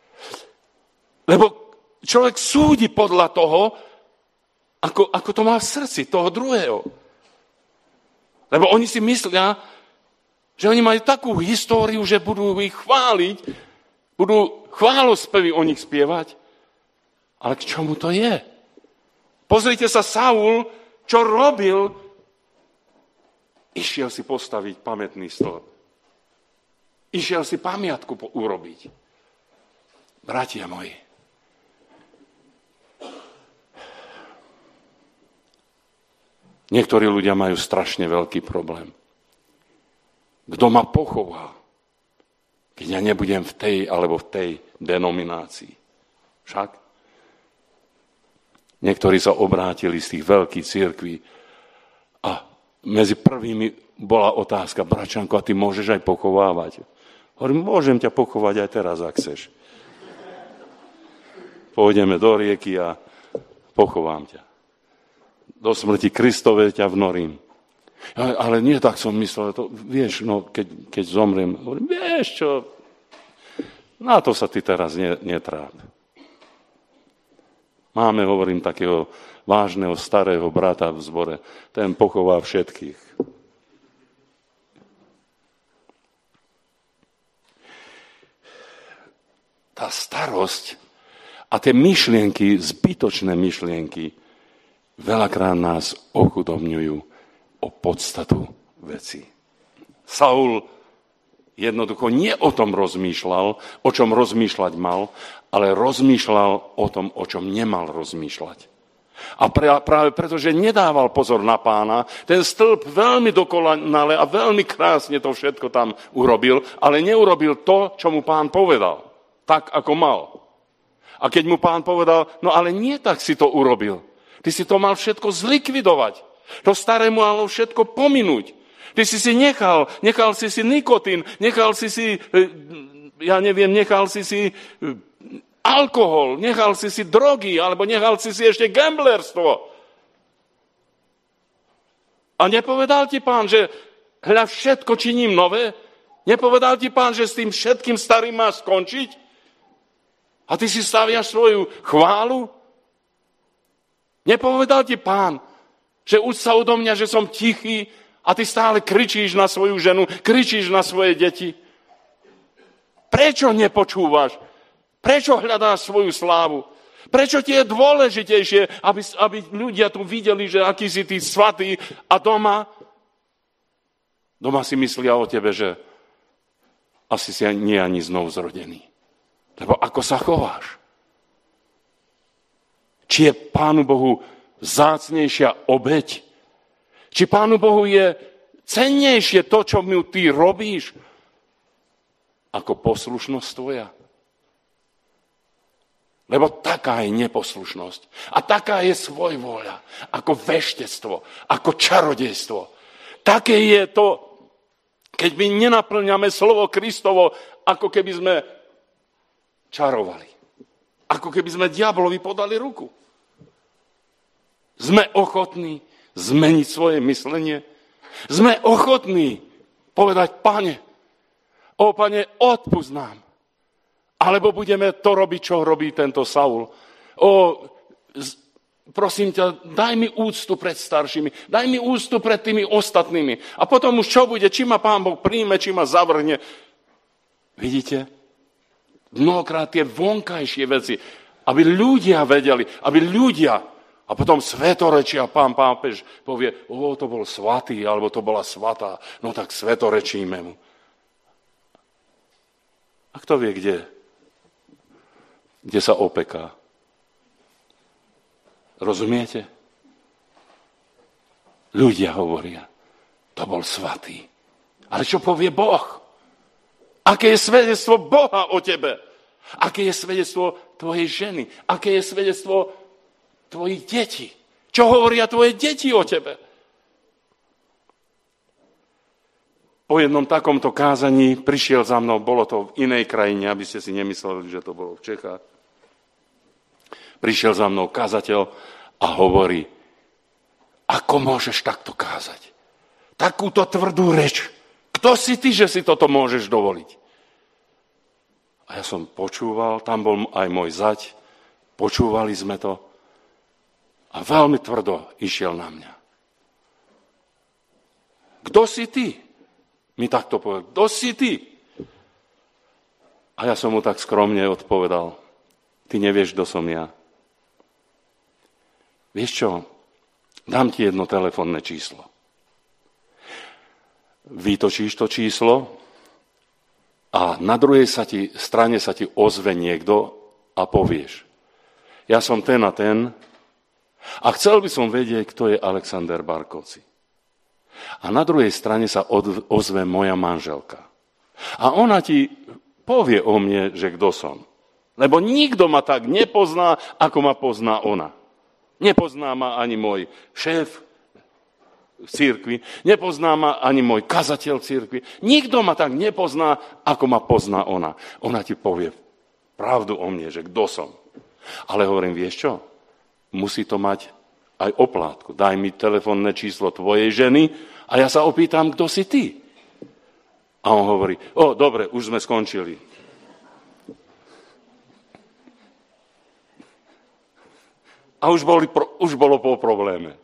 Lebo človek súdi podľa toho, ako to má v srdci toho druhého. Lebo oni si myslia, že oni majú takú históriu, že budú ich chváliť, budú chválospevy o nich spievať. Ale k čomu to je? Pozrite sa, Saul, čo robil, išiel si postaviť pamätný stĺp. Išiel si pamiatku urobiť. Bratia moji, niektorí ľudia majú strašne veľký problém. Kto ma pochová, keď ja nebudem v tej alebo v tej denominácii? Však? Niektorí sa obrátili z tých veľkých cirkví a medzi prvými bola otázka: bračanko, a ty môžeš aj pochovávať? Hovorím, môžem ťa pochovať aj teraz, ak chceš. Pôjdeme do rieky a pochovám ťa. Do smrti Kristovej ťa vnorím. Ale nie tak som myslel, to, vieš, no, keď zomriem, hovorím, vieš čo, na to sa ty teraz netráp. Máme, hovorím, takého vážneho starého brata v zbore, ten pochová všetkých. Tá starosť a tie myšlienky, zbytočné myšlienky, veľakrát nás ochudobňujú o podstatu veci. Saul jednoducho nie o tom rozmýšľal, o čom rozmýšľať mal, ale rozmýšľal o tom, o čom nemal rozmýšľať. A práve preto, že nedával pozor na Pána, ten stĺp veľmi dokonale a veľmi krásne to všetko tam urobil, ale neurobil to, čo mu Pán povedal, tak ako mal. A keď mu Pán povedal, no ale nie tak si to urobil, ty si to mal všetko zlikvidovať. To staré mu malo všetko pominúť. Ty si nechal si nikotín, nechal si alkohol, nechal si drogy, alebo nechal si ešte gamblerstvo. A nepovedal ti Pán, že hľa všetko činím nové? Nepovedal ti Pán, že s tým všetkým starým máš skončiť? A ty si staviaš svoju chválu? Nepovedal ti Pán, že uč sa odo mňa, že som tichý a ty stále kričíš na svoju ženu, kričíš na svoje deti? Prečo nepočúvaš? Prečo hľadáš svoju slávu? Prečo ti je dôležitejšie, aby ľudia tu videli, že aký si ty svatý, a doma si myslia o tebe, že asi si nie ani znovu zrodený. Lebo ako sa chováš? Či je Pánu Bohu vzácnejšia obeť? Či Pánu Bohu je cennejšie to, čo mu ty robíš, ako poslušnosť tvoja? Lebo taká je neposlušnosť a taká je svojvôľa, ako veštectvo, ako čarodejstvo. Také je to, keď my nenaplňame slovo Kristovo, ako keby sme čarovali. Ako keby sme diablovi podali ruku. Sme ochotní zmeniť svoje myslenie. Sme ochotní povedať: Pane, odpusť nám. Alebo budeme to robiť, čo robí tento Saul. Prosím ťa, daj mi úctu pred staršími, daj mi úctu pred tými ostatnými. A potom už čo bude, či ma Pán Boh príjme, či ma zavrhne. Vidíte? Mnohokrát tie vonkajšie veci, aby ľudia vedeli, a potom svetorečia, pán pápež povie: to bol svatý, alebo to bola svatá, no tak svetorečíme mu. A kto vie, kde sa opeká? Rozumiete? Ľudia hovoria: to bol svatý. Ale čo povie Boh? Aké je svedectvo Boha o tebe? Aké je svedectvo tvojej ženy? Aké je svedectvo tvojich detí? Čo hovoria tvoje deti o tebe? Po jednom takomto kázaní prišiel za mnou, bolo to v inej krajine, aby ste si nemysleli, že to bolo v Čechách. Prišiel za mnou kazateľ a hovorí: ako môžeš takto kázať? Takúto tvrdú reč. Kto si ty, že si toto môžeš dovoliť? A ja som počúval, tam bol aj môj zať, počúvali sme to a veľmi tvrdo išiel na mňa. Kto si ty? Mi takto povedal: kto si ty? A ja som mu tak skromne odpovedal: ty nevieš, kto som ja. Vieš čo? Dám ti jedno telefónne číslo. Vytočíš to číslo a na druhej strane sa ti ozve niekto a povieš: ja som ten a ten a chcel by som vedieť, kto je Alexander Barkovci. A na druhej strane sa ozve moja manželka. A ona ti povie o mne, že kto som. Lebo nikto ma tak nepozná, ako ma pozná ona. Nepozná ma ani môj šéf v cirkvi, nepozná ma ani môj kazateľ v cirkvi. Nikto ma tak nepozná, ako ma pozná ona. Ona ti povie pravdu o mne, že kto som. Ale hovorím, vieš čo? Musí to mať aj oplátku. Daj mi telefónne číslo tvojej ženy a ja sa opýtam, kto si ty. A on hovorí, dobre, už sme skončili. A už bolo po probléme.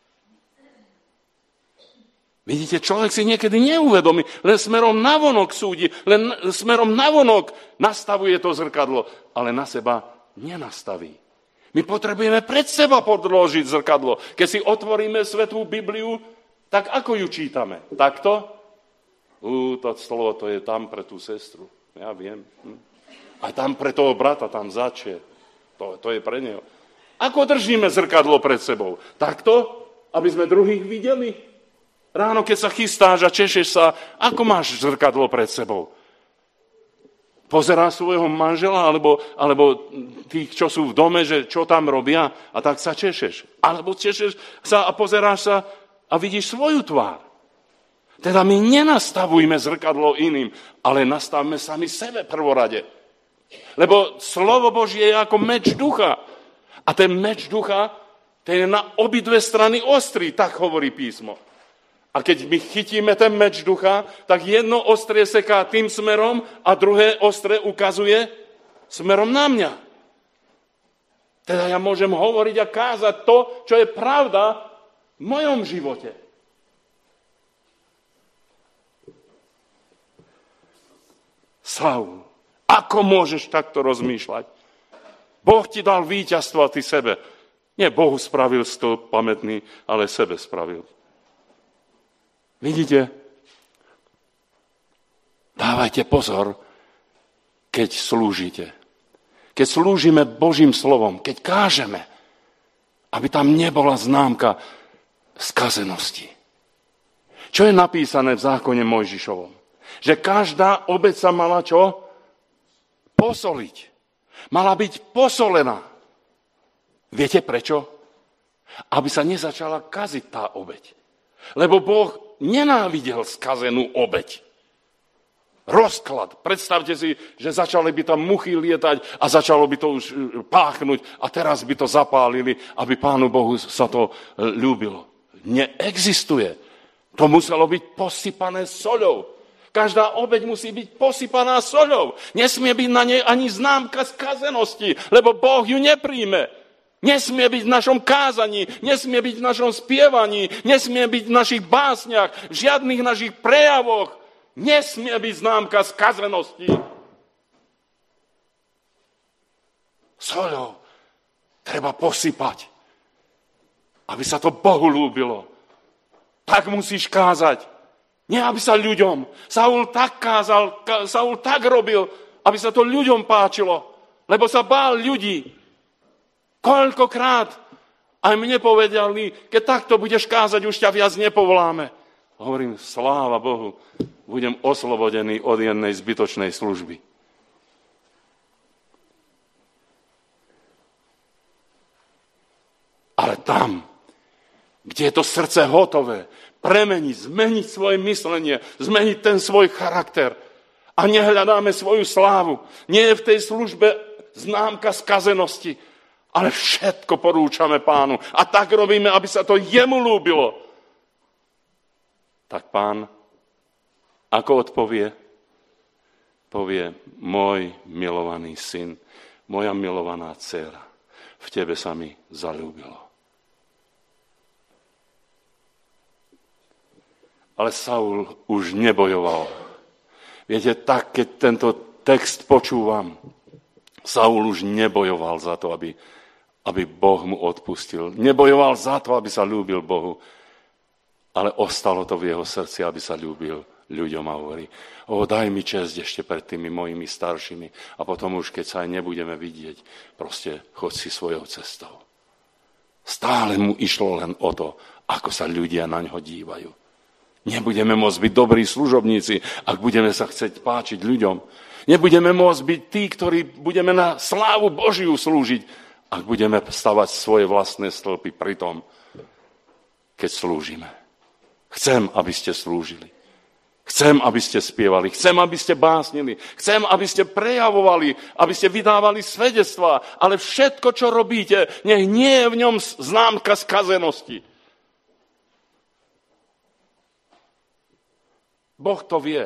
Vidíte, človek si niekedy neuvedomí, len smerom navonok súdi, len smerom navonok nastavuje to zrkadlo, ale na seba nenastaví. My potrebujeme pred seba podložiť zrkadlo. Keď si otvoríme Svätú Bibliu, tak ako ju čítame? Takto? To slovo, to je tam pre tú sestru. Ja viem. A tam pre toho brata, tam začie. To je pre neho. Ako držíme zrkadlo pred sebou? Takto? Aby sme druhých videli? Ráno, keď sa chystáš a češeš sa, ako máš zrkadlo pred sebou? Pozeráš svojho manžela, alebo tých, čo sú v dome, že čo tam robia, a tak sa češeš. Alebo češeš sa a pozeráš sa a vidíš svoju tvár. Teda my nenastavujme zrkadlo iným, ale nastavme sami sebe prvorade. Lebo slovo Božie je ako meč ducha. A ten meč ducha, ten je na obidve strany ostrý, tak hovorí písmo. A keď my chytíme ten meč ducha, tak jedno ostrie seká tým smerom a druhé ostre ukazuje smerom na mňa. Teda ja môžem hovoriť a kázať to, čo je pravda v mojom živote. Saul, ako môžeš takto rozmýšľať? Boh ti dal víťazstvo a ty sebe. Nie Bohu spravil stĺp pamätný, ale sebe spravil. Vidíte? Dávajte pozor, keď slúžite. Keď slúžime Božím slovom, keď kážeme, aby tam nebola známka skazenosti. Čo je napísané v zákone Mojžišovom? Že každá obeť sa mala čo? Posoliť. Mala byť posolená. Viete prečo? Aby sa nezačala kaziť tá obeť. Lebo Boh nenávidel skazenú obeť. Rozklad. Predstavte si, že začali by tam muchy lietať a začalo by to už páchnuť a teraz by to zapálili, aby Pánu Bohu sa to ľúbilo. Neexistuje. To muselo byť posypané soľou. Každá obeť musí byť posypaná soľou. Nesmie byť na nej ani známka skazenosti, lebo Boh ju nepríjme. Nesmie byť v našom kázaní, nesmie byť v našom spievaní, nesmie byť v našich básniach, v žiadnych našich prejavoch. Nesmie byť známka skazenosti. Soľou treba posypať, aby sa to Bohu ľúbilo. Tak musíš kázať. Nie, aby sa ľuďom. Saul tak kázal, Saul tak robil, aby sa to ľuďom páčilo, lebo sa bál ľudí. Koľkokrát aj mne povedali, keď takto budeš kázať, už ťa viac nepovoláme. Hovorím, sláva Bohu, budem oslobodený od jednej zbytočnej služby. Ale tam, kde je to srdce hotové, zmeniť svoje myslenie, zmeniť ten svoj charakter a nehľadáme svoju slávu. Nie je v tej službe známka skazenosti, ale všetko porúčame Pánu. A tak robíme, aby sa to jemu ľúbilo. Tak Pán, ako odpovie? Povie, môj milovaný syn, moja milovaná dcéra, v tebe sa mi zaľúbilo. Ale Saul už nebojoval. Viete, tak, keď tento text počúvam, Saul už nebojoval za to, aby Boh mu odpustil. Nebojoval za to, aby sa ľúbil Bohu, ale ostalo to v jeho srdci, aby sa ľúbil ľuďom a hovorí, daj mi česť ešte pred tými mojimi staršími a potom už, keď sa aj nebudeme vidieť, proste choď si svojou cestou. Stále mu išlo len o to, ako sa ľudia na ňo dívajú. Nebudeme môcť byť dobrí služobníci, ak budeme sa chcieť páčiť ľuďom. Nebudeme môcť byť tí, ktorí budeme na slávu Božiu slúžiť, ak budeme stavať svoje vlastné stĺpy pri tom, keď slúžime. Chcem, aby ste slúžili. Chcem, aby ste spievali. Chcem, aby ste básnili. Chcem, aby ste prejavovali, aby ste vydávali svedectvá. Ale všetko, čo robíte, nech nie je v ňom známka skazenosti. Boh to vie.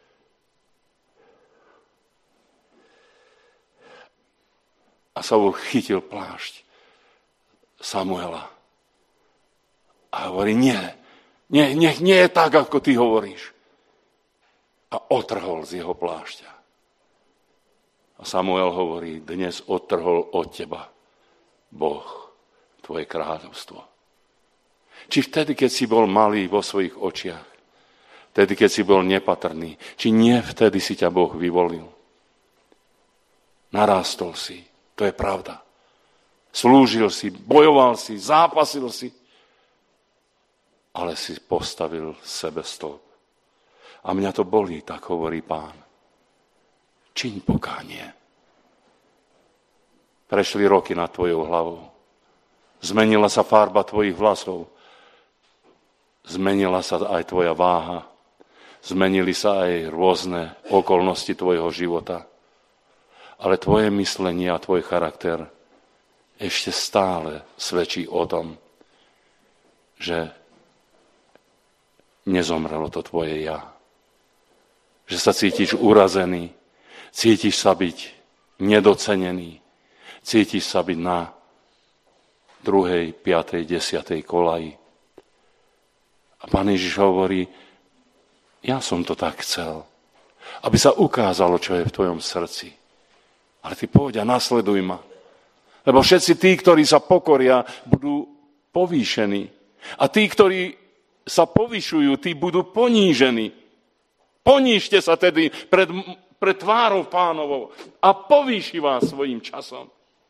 A Saul chytil plášť Samuela. A hovorí, nie je tak, ako ty hovoríš. A otrhol z jeho plášťa. A Samuel hovorí, dnes otrhol od teba Boh, tvoje kráľovstvo. Či vtedy, keď si bol malý vo svojich očiach, vtedy, keď si bol nepatrný, či nie vtedy si ťa Boh vyvolil. Narástol si, to je pravda. Slúžil si, bojoval si, zápasil si, ale si postavil sebe stĺp. A mňa to bolí, tak hovorí Pán. Čiň pokánie. Prešli roky nad tvojou hlavou. Zmenila sa farba tvojich vlasov. Zmenila sa aj tvoja váha. Zmenili sa aj rôzne okolnosti tvojho života. Ale tvoje myslenie a tvoj charakter ešte stále svedčí o tom, že nezomrelo to tvoje ja. Že sa cítiš urazený, cítiš sa byť nedocenený, cítiš sa byť na 2., 5., 10. kolaji. A Pán Ježiš hovorí, ja som to tak chcel, aby sa ukázalo, čo je v tvojom srdci. Ale ty poď a nasleduj ma. Lebo všetci tí, ktorí sa pokoria, budú povýšení. A tí, ktorí sa povyšujú, tí budú ponížení. Ponížte sa tedy pred tvárou Pánovou a povýši vás svojím časom.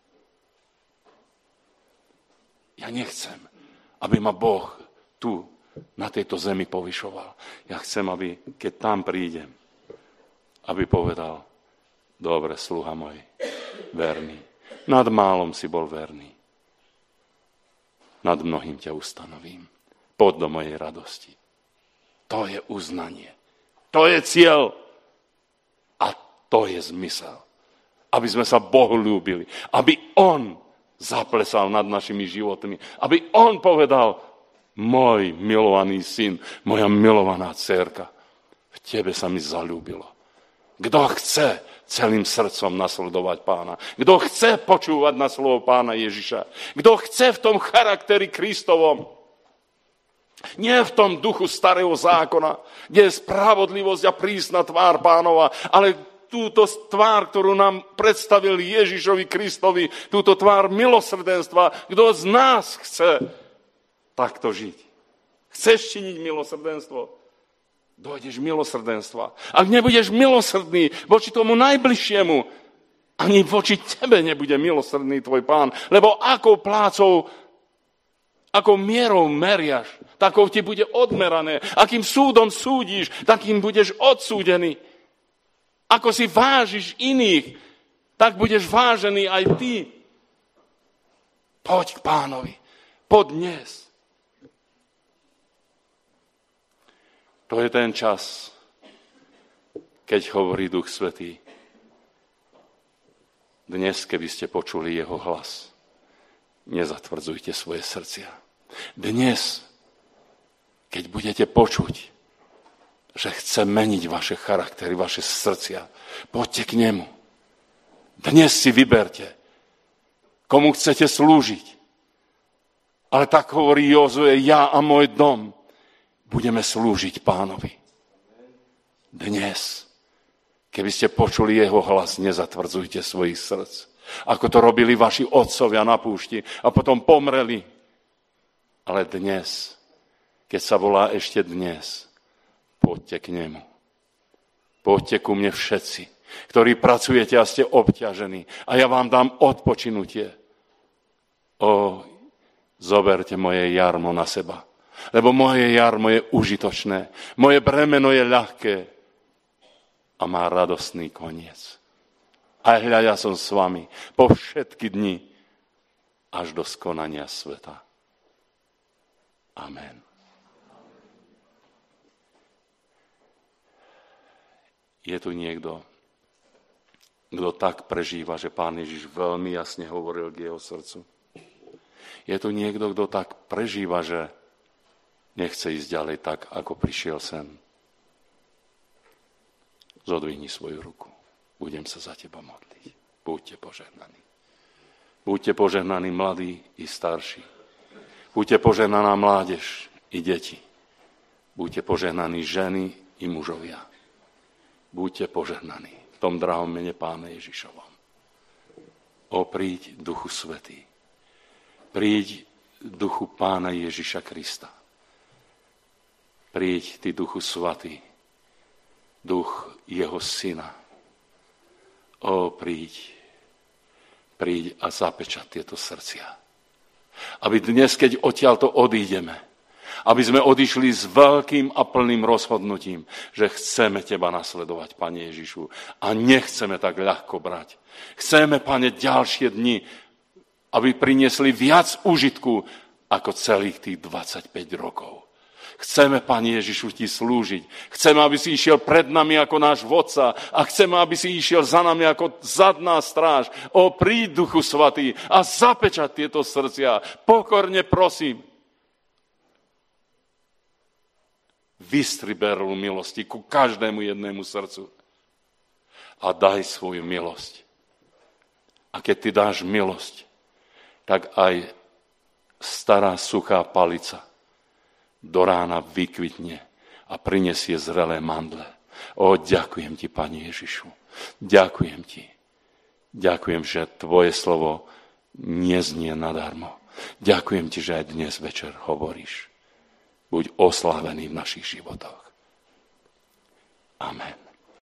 Ja nechcem, aby ma Boh tu na tejto zemi povyšoval. Ja chcem, aby, keď tam prídem, aby povedal, dobre, sluha môj, verný. Nad málom si bol verný. Nad mnohým ťa ustanovím. Poď do mojej radosti. To je uznanie. To je cieľ a to je zmysel. Aby sme sa Bohu ľúbili. Aby On zaplesal nad našimi životmi. Aby On povedal, môj milovaný syn, moja milovaná dcérka, v tebe sa mi zaľúbilo. Kto chce celým srdcom nasledovať Pána, kto chce počúvať na slovo Pána Ježiša, kto chce v tom charakteri Kristovom, nie v tom duchu starého zákona, kde je spravodlivosť a prísna tvár Pánova, ale túto tvár, ktorú nám predstavil Ježišovi Kristovi, túto tvár milosrdenstva. Kto z nás chce takto žiť? Chceš činiť milosrdenstvo? Dojdeš milosrdenstva. Ak nebudeš milosrdný voči tomu najbližšiemu, ani voči tebe nebude milosrdný tvoj Pán, lebo akou plácou, akou mierou meriaš, takou ti bude odmerané. Akým súdom súdiš, takým budeš odsúdený. Ako si vážiš iných, tak budeš vážený aj ty. Poď k Pánovi. Poď dnes. To je ten čas, keď hovorí Duch Svätý. Dnes, keby ste počuli jeho hlas, nezatvrdzujte svoje srdcia. Dnes, keď budete počuť, že chce meniť vaše charaktery, vaše srdcia, poďte k nemu. Dnes si vyberte, komu chcete slúžiť. Ale tak hovorí Jozue, ja a môj dom budeme slúžiť Pánovi. Dnes, keby ste počuli jeho hlas, nezatvrdzujte svojich srdc. Ako to robili vaši otcovia na púšti a potom pomreli. Ale dnes, keď sa volá ešte dnes, poďte k nemu. Poďte ku mne všetci, ktorí pracujete a ste obťažení. A ja vám dám odpočinutie. Zoberte moje jarmo na seba. Lebo moje jarmo je užitočné. Moje bremeno je ľahké. A má radostný koniec. A hľa, ja som s vami po všetky dni až do skonania sveta. Amen. Je tu niekto, kto tak prežíva, že Pán Ježiš veľmi jasne hovoril k jeho srdcu? Je tu niekto, kto tak prežíva, že nechce ísť ďalej tak, ako prišiel sem? Zodvihni svoju ruku. Budem sa za teba modliť. Buďte požehnaní. Buďte požehnaní mladí i starší. Buďte požehnaná mládež i deti. Buďte požehnaní ženy i mužovia. Buďte požehnaní v tom drahom mene Pána Ježišovom. Príď Duchu Svätý. Príď Duchu Pána Ježiša Krista. Príď Ty Duchu Svätý, Duch Jeho Syna. Príď a zapečať tieto srdcia. Aby dnes, keď odtiaľto odídeme, aby sme odišli s veľkým a plným rozhodnutím, že chceme Teba nasledovať, Pane Ježišu, a nechceme tak ľahko brať. Chceme, Pane, ďalšie dni, aby priniesli viac užitku ako celých tých 25 rokov. Chceme, Pane Ježišu, Ti slúžiť. Chceme, aby si išiel pred nami ako náš vodca a chceme, aby si išiel za nami ako zadná stráž. Príď, Duchu Svätý, a zapečať tieto srdcia. Pokorne prosím. Vystri berlu milosti ku každému jednému srdcu a daj svoju milosť. A keď Ty dáš milosť, tak aj stará suchá palica do rána vykvitne a prinesie zrelé mandle. Ďakujem Ti, Pane Ježišu. Ďakujem Ti. Ďakujem, že Tvoje slovo neznie nadarmo. Ďakujem Ti, že aj dnes večer hovoríš. Buď oslávený v našich životoch. Amen.